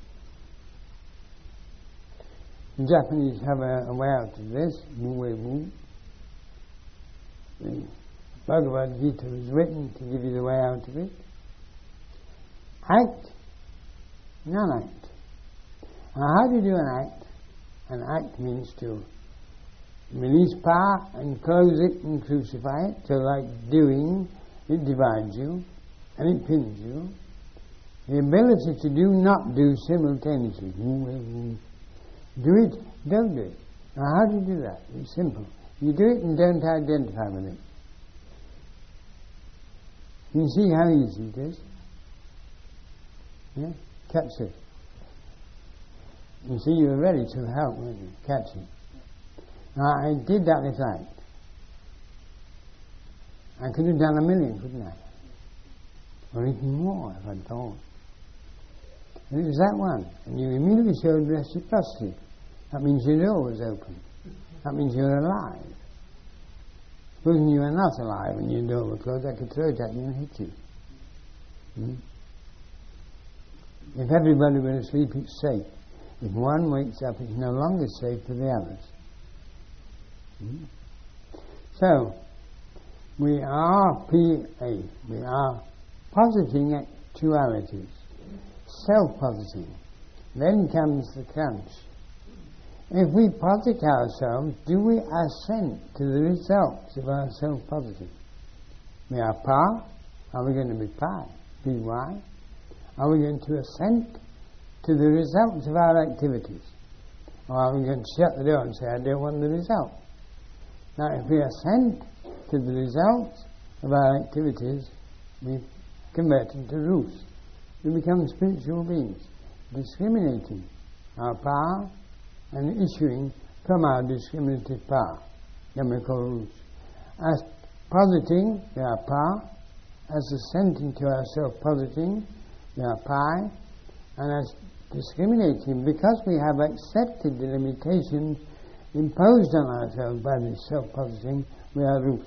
The Japanese have a, a way out of this, Wu-wei-wu. The Bhagavad Gita was written to give you the way out of it. Act, non-act. Now how do you do an act? An act means to release power and close it and crucify it. So like doing, it divides you and it pins you. The ability to do, not do simultaneously. Do it, don't do it. Now how do you do that? It's simple. You do it and don't identify with it. You see how easy it is? Yeah? Catch it. You see, you were ready to help, weren't you? Catch it. Now, I did that this act. I could have done a million, couldn't I? Or even more, if I'd thought. And it was that one. And you immediately showed reciprocity. That means your door was open. That means you're alive. Supposing you were not alive and your door was closed, I could throw it at you and hit you. Hmm? If everybody were asleep, it's safe. If one wakes up, it's no longer safe for the others. Hmm? So, we are P A. We are positing actualities. Self-positing. Then comes the crunch. If we posit ourselves, do we assent to the results of our self-positing? We are pa. Are we going to be pi? P Y? Are we going to assent to the results of our activities? Or are we going to shut the door and say, I don't want the result? Now, if we assent to the results of our activities, we convert into Rus. We become spiritual beings, discriminating our power and issuing from our discriminative power. Then we call Rus. As positing, we are power. As assenting to our self-positing, we are pi. And as discriminating, because we have accepted the limitations imposed on ourselves by this self-positing, we are Rus.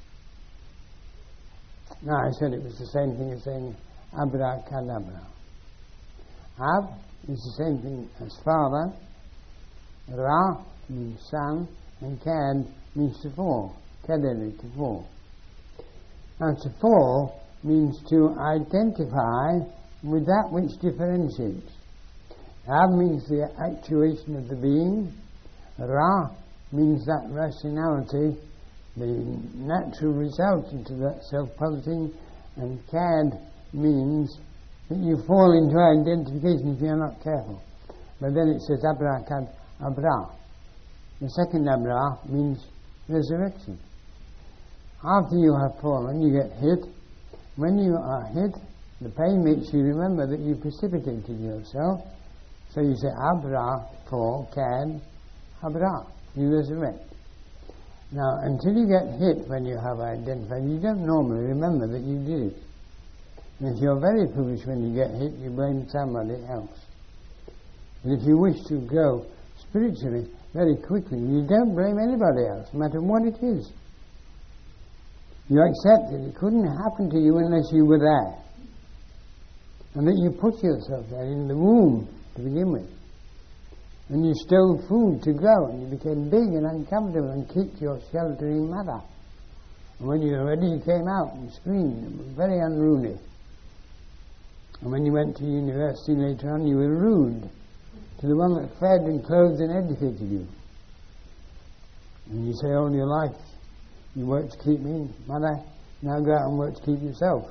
Now, I said it was the same thing as saying abracadabra. Ab is the same thing as father, Ra means son, and Kad means to fall. Kadeli, to fall. Now, to fall means to identify with that which differentiates. Ab means the actuation of the being. Ra means that rationality, the natural result into that self-positing, and Kad means that you fall into identification if you're not careful. But then it says abracad abra. The second abra means resurrection. After you have fallen, you get hit. When you are hit, the pain makes you remember that you precipitated yourself. So you say abra, fall, Kad, abra. You resurrect. Now, until you get hit when you have identified, you don't normally remember that you did it. And if you're very foolish when you get hit, you blame somebody else. And if you wish to grow spiritually very quickly, you don't blame anybody else, no matter what it is. You accept that it couldn't happen to you unless you were there. And that you put yourself there in the womb to begin with. And you stole food to grow, and you became big and uncomfortable and kicked your sheltering mother. And when you were ready, you came out and screamed. It was very unruly. And when you went to university later on, you were rude to the one that fed and clothed and educated you. And you say all your life, you work to keep me, mother, now go out and work to keep yourself.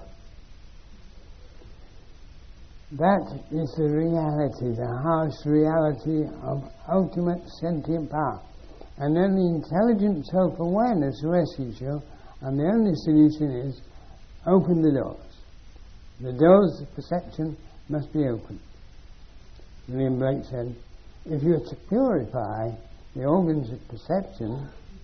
That is the reality, the harsh reality of ultimate sentient power. And then the intelligent self-awareness rescues you, and the only solution is open the doors. The doors of perception must be opened. William Blake said, if you are to purify the organs of perception,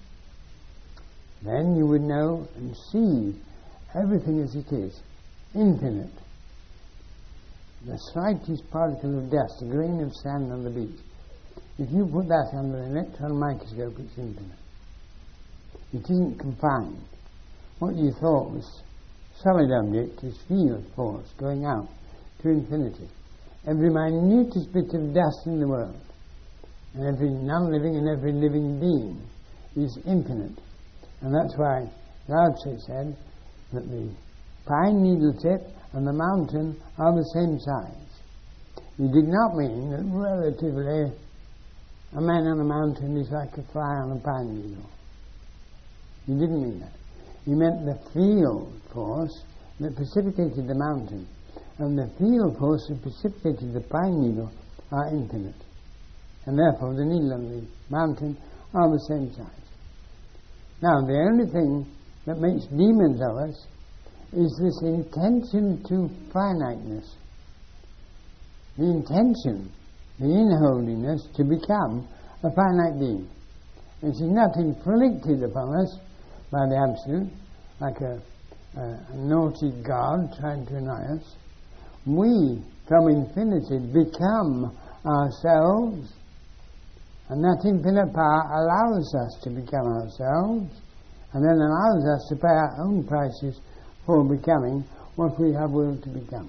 then you would know and see everything as it is, infinite. The slightest particle of dust, a grain of sand on the beach, if you put that under an electron microscope, it's infinite. It isn't confined. What you thought was solid object is field force going out to infinity. Every minutest bit of dust in the world, and every non-living and every living being is infinite. And that's why Lao Tzu said that the pine needle tip and the mountain are the same size. He did not mean that relatively a man on a mountain is like a fly on a pine needle. He didn't mean that. He meant the field force that precipitated the mountain and the field force that precipitated the pine needle are infinite. And therefore the needle and the mountain are the same size. Now, the only thing that makes demons of us is this intention to finiteness. The intention, the inholdiness to become a finite being. It is not inflicted upon us by the Absolute, like a, a, a naughty God trying to annoy us. We, from infinity, become ourselves, and that infinite power allows us to become ourselves, and then allows us to pay our own prices for becoming what we have willed to become.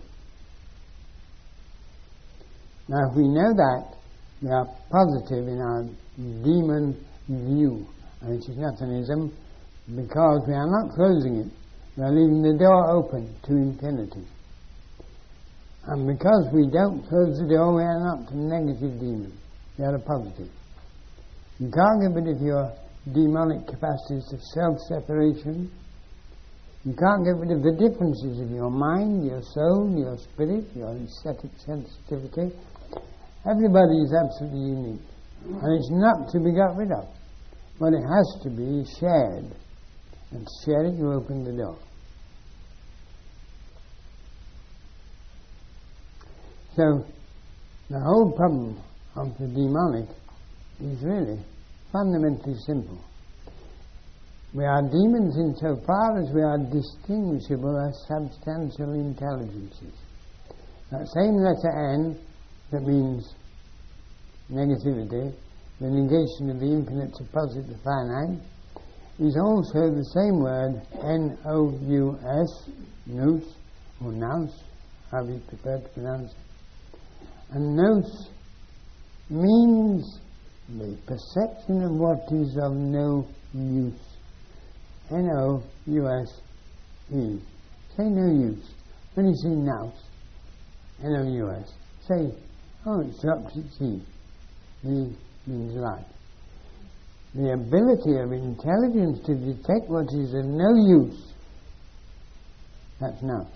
Now, if we know that, we are positive in our demon view, and it is not an ism, because we are not closing it, we are leaving the door open to infinity. And because we don't close the door, we are not a negative demon, we are a positive. You can't get rid of your demonic capacities of self-separation. You can't get rid of the differences of your mind, your soul, your spirit, your aesthetic sensitivity. Everybody is absolutely unique, and it's not to be got rid of, but it has to be shared, and to share it, you open the door. So the whole problem of the demonic is really fundamentally simple. We are demons insofar as we are distinguishable as substantial intelligences. That same letter N that means negativity, the negation of the infinite to posit the finite, is also the same word N O U S, nous, or nous, however you prefer to pronounce it. And nous means the perception of what is of no use. N O U S E. Say no use. When you see nous, N O U S, say, oh, it's the opposite C. E means life. The ability of intelligence to detect what is of no use, that's nous.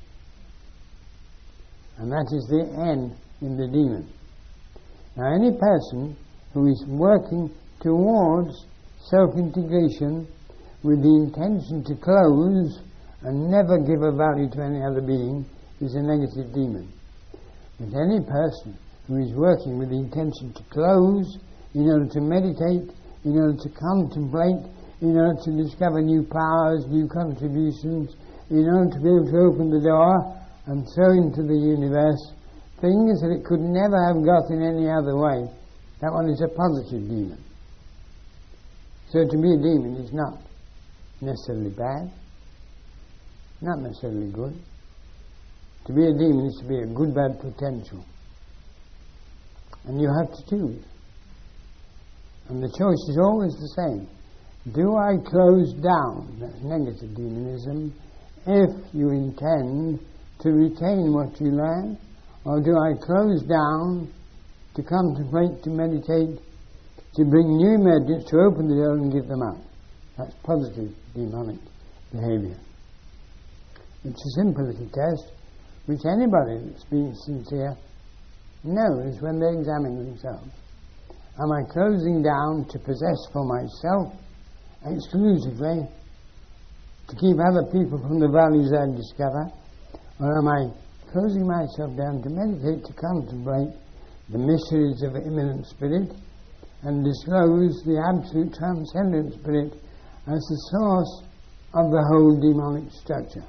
And that is the N in the demon. Now, any person who is working towards self-integration with the intention to close and never give a value to any other being is a negative demon. But any person who is working with the intention to close in order to meditate, in order to contemplate, in order to discover new powers, new contributions, in order to be able to open the door and throw into the universe things that it could never have got in any other way, that one is a positive demon. So to be a demon is not necessarily bad, not necessarily good. To be a demon is to be a good-bad potential. And you have to choose. And the choice is always the same. Do I close down, that's negative demonism, if you intend to retain what you learn, or do I close down to contemplate, to meditate, to bring new emergence, to open the door and give them up. That's positive demonic behaviour. It's a simple little test which anybody that's being sincere knows when they examine themselves. Am I closing down to possess for myself exclusively, to keep other people from the values I discover, or am I closing myself down to meditate, to contemplate the mysteries of immanent spirit and disclose the absolute transcendent spirit as the source of the whole demonic structure?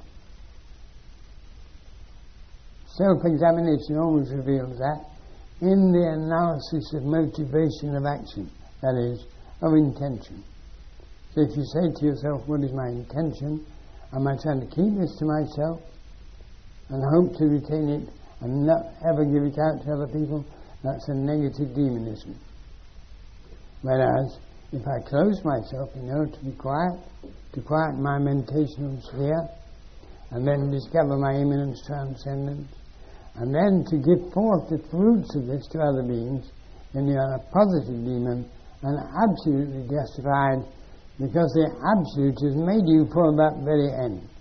Self-examination always reveals that in the analysis of motivation of action, that is, of intention. So if you say to yourself, what is my intention? Am I trying to keep this to myself and hope to retain it and not ever give it out to other people? That's a negative demonism. Whereas, if I close myself in order to be quiet, to quiet my mentation sphere, and then discover my immanence transcendence, and then to give forth the fruits of this to other beings, then you are a positive demon and absolutely justified, because the Absolute has made you for that very end.